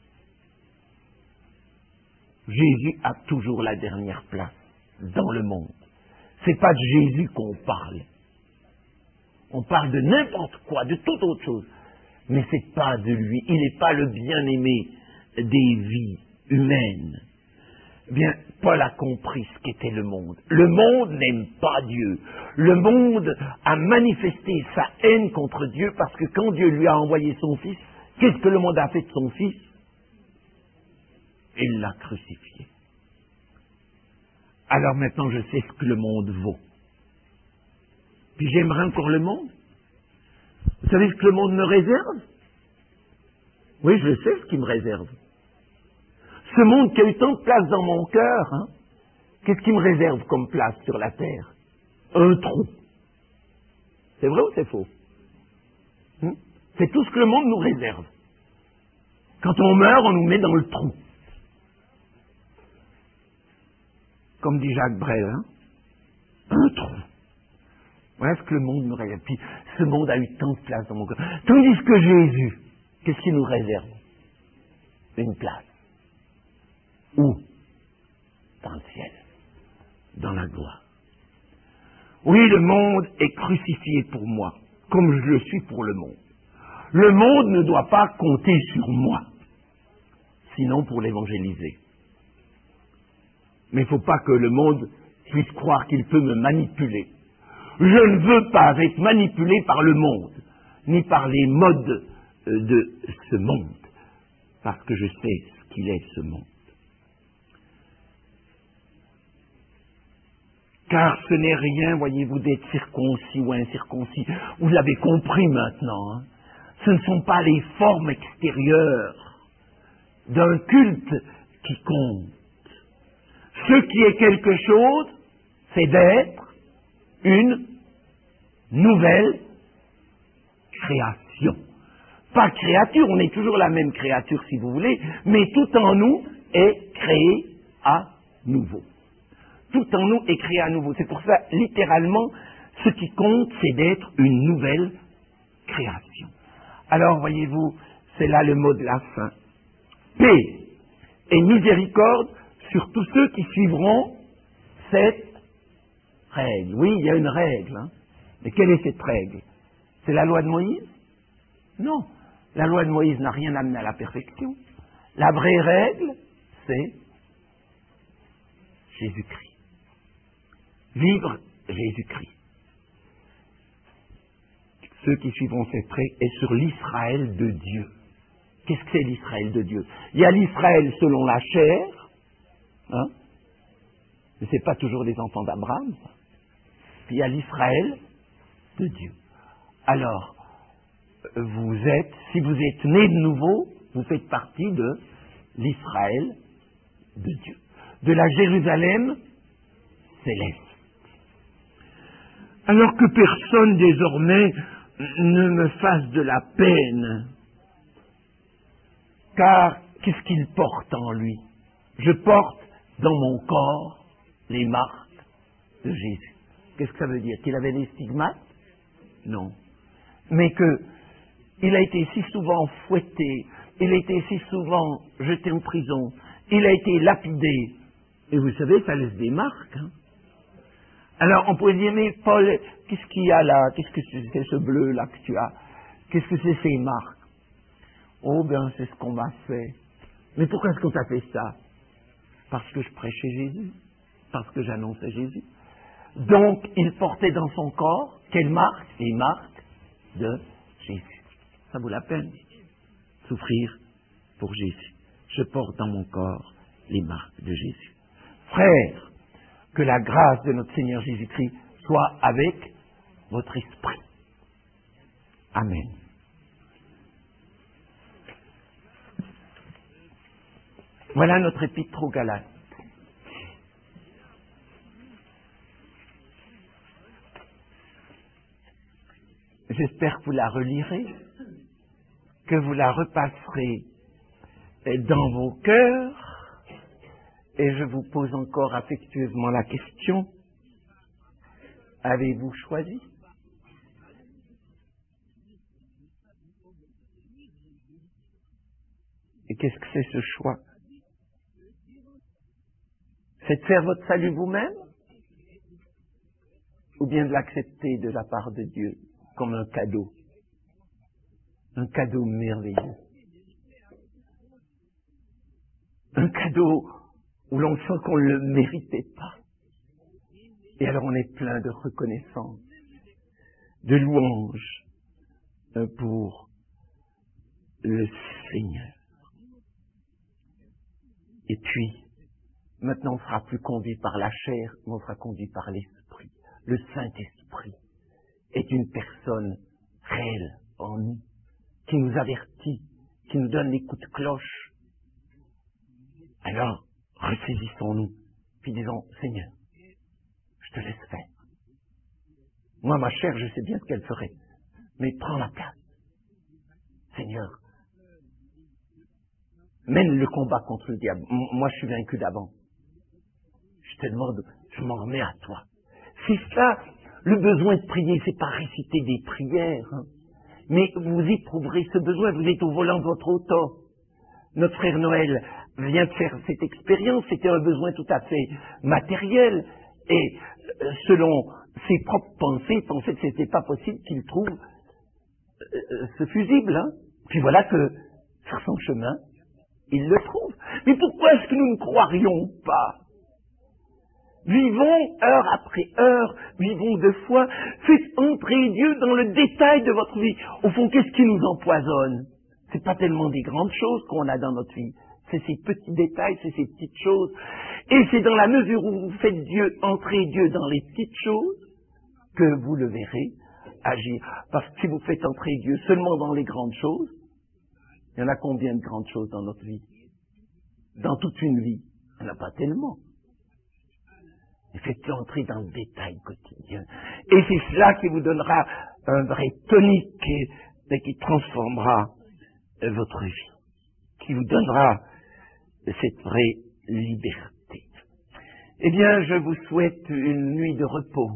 Speaker 1: Jésus a toujours la dernière place dans le monde. C'est pas de Jésus qu'on parle. On parle de n'importe quoi, de toute autre chose. Mais c'est pas de lui. Il n'est pas le bien-aimé des vies humaines. Eh bien, Paul a compris ce qu'était le monde. Le monde n'aime pas Dieu. Le monde a manifesté sa haine contre Dieu parce que quand Dieu lui a envoyé son Fils, qu'est-ce que le monde a fait de son Fils? Il l'a crucifié. Alors maintenant, je sais ce que le monde vaut. Puis j'aimerais encore le monde. Vous savez ce que le monde me réserve? Oui, je sais ce qu'il me réserve. Ce monde qui a eu tant de place dans mon cœur, hein, qu'est-ce qu'il me réserve comme place sur la terre? Un trou. C'est vrai ou c'est faux? Hum? C'est tout ce que le monde nous réserve. Quand on meurt, on nous met dans le trou. Comme dit Jacques Brel, hein? Un trou. Voilà ce que le monde nous réserve. Puis ce monde a eu tant de place dans mon cœur. Tandis que Jésus, qu'est-ce qu'il nous réserve? Une place. Où? Dans le ciel. Dans la gloire. Oui, le monde est crucifié pour moi, comme je le suis pour le monde. Le monde ne doit pas compter sur moi, sinon pour l'évangéliser. Mais il ne faut pas que le monde puisse croire qu'il peut me manipuler. Je ne veux pas être manipulé par le monde, ni par les modes de ce monde, parce que je sais ce qu'il est, ce monde. Car ce n'est rien, voyez-vous, d'être circoncis ou incirconcis. Vous l'avez compris maintenant. Hein. Ce ne sont pas les formes extérieures d'un culte qui comptent. Ce qui est quelque chose, c'est d'être une nouvelle création. Pas créature, on est toujours la même créature si vous voulez, mais tout en nous est créé à nouveau. Tout en nous est créé à nouveau. C'est pour ça, littéralement, ce qui compte, c'est d'être une nouvelle création. Alors, voyez-vous, c'est là le mot de la fin. Paix et miséricorde sur tous ceux qui suivront cette règle. Oui, il y a une règle. Hein. Mais quelle est cette règle? C'est la loi de Moïse? Non. La loi de Moïse n'a rien amené à la perfection. La vraie règle, c'est Jésus-Christ. Vivre Jésus-Christ. Ceux qui suivront cette règle est sur l'Israël de Dieu. Qu'est-ce que c'est l'Israël de Dieu? Il y a l'Israël selon la chair, hein? Mais ce n'est pas toujours des enfants d'Abraham, ça. Puis il y a l'Israël de Dieu. Alors, vous êtes, si vous êtes né de nouveau, vous faites partie de l'Israël de Dieu, de la Jérusalem céleste. Alors que personne désormais ne me fasse de la peine, car qu'est-ce qu'il porte en lui? Je porte dans mon corps les marques de Jésus. Qu'est-ce que ça veut dire? Qu'il avait des stigmates? Non. Mais que il a été si souvent fouetté, il a été si souvent jeté en prison, il a été lapidé. Et vous savez, ça laisse des marques. Hein? Alors on pourrait dire, mais Paul, qu'est-ce qu'il y a là? Qu'est-ce que c'est ce bleu là que tu as? Qu'est-ce que c'est ces marques? Oh bien, c'est ce qu'on m'a fait. Mais pourquoi est-ce qu'on t'a fait ça? Parce que je prêchais Jésus, parce que j'annonçais Jésus. Donc, il portait dans son corps, quelles marques? Les marques de Jésus. Ça vaut la peine, souffrir pour Jésus. Je porte dans mon corps les marques de Jésus. Frères, que la grâce de notre Seigneur Jésus-Christ soit avec votre esprit. Amen. Voilà notre épître aux Galates. J'espère que vous la relirez, que vous la repasserez dans vos cœurs, et je vous pose encore affectueusement la question, avez-vous choisi? Et qu'est-ce que c'est ce choix? C'est de faire votre salut vous-même, ou bien de l'accepter de la part de Dieu comme un cadeau, un cadeau merveilleux, un cadeau où l'on sent qu'on ne le méritait pas. Et alors on est plein de reconnaissance, de louange pour le Seigneur. Et puis, maintenant on ne sera plus conduit par la chair, mais on sera conduit par l'Esprit. Le Saint-Esprit est une personne réelle en nous, qui nous avertit, qui nous donne les coups de cloche. Alors, ressaisissons-nous, puis disons, Seigneur, je te laisse faire. Moi, ma chair, je sais bien ce qu'elle ferait, mais prends la place. Seigneur, mène le combat contre le diable. M- moi, je suis vaincu d'avant. Je te demande, je m'en remets à toi. C'est ça, le besoin de prier, c'est pas réciter des prières, hein. Mais vous éprouverez ce besoin, vous êtes au volant de votre auto. Notre frère Noël vient de faire cette expérience, c'était un besoin tout à fait matériel, et euh, selon ses propres pensées, il pensait que c'était pas possible qu'il trouve euh, ce fusible, hein. Puis voilà que, sur son chemin, il le trouve. Mais pourquoi est-ce que nous ne croirions pas? Vivons heure après heure, vivons de foi, faites entrer Dieu dans le détail de votre vie. Au fond, qu'est-ce qui nous empoisonne? C'est pas tellement des grandes choses qu'on a dans notre vie,
Speaker 2: C'est ces petits détails, c'est ces petites choses. Et c'est dans la mesure où vous faites Dieu, entrer Dieu dans les petites choses, que vous le verrez agir. Parce que si vous faites entrer Dieu seulement dans les grandes choses, il y en a combien de grandes choses dans notre vie? Dans toute une vie, il n'y en a pas tellement. Et faites-le entrer dans le détail quotidien. Et c'est cela qui vous donnera un vrai tonique et, et qui transformera votre vie, qui vous donnera cette vraie liberté. Eh bien, je vous souhaite une nuit de repos.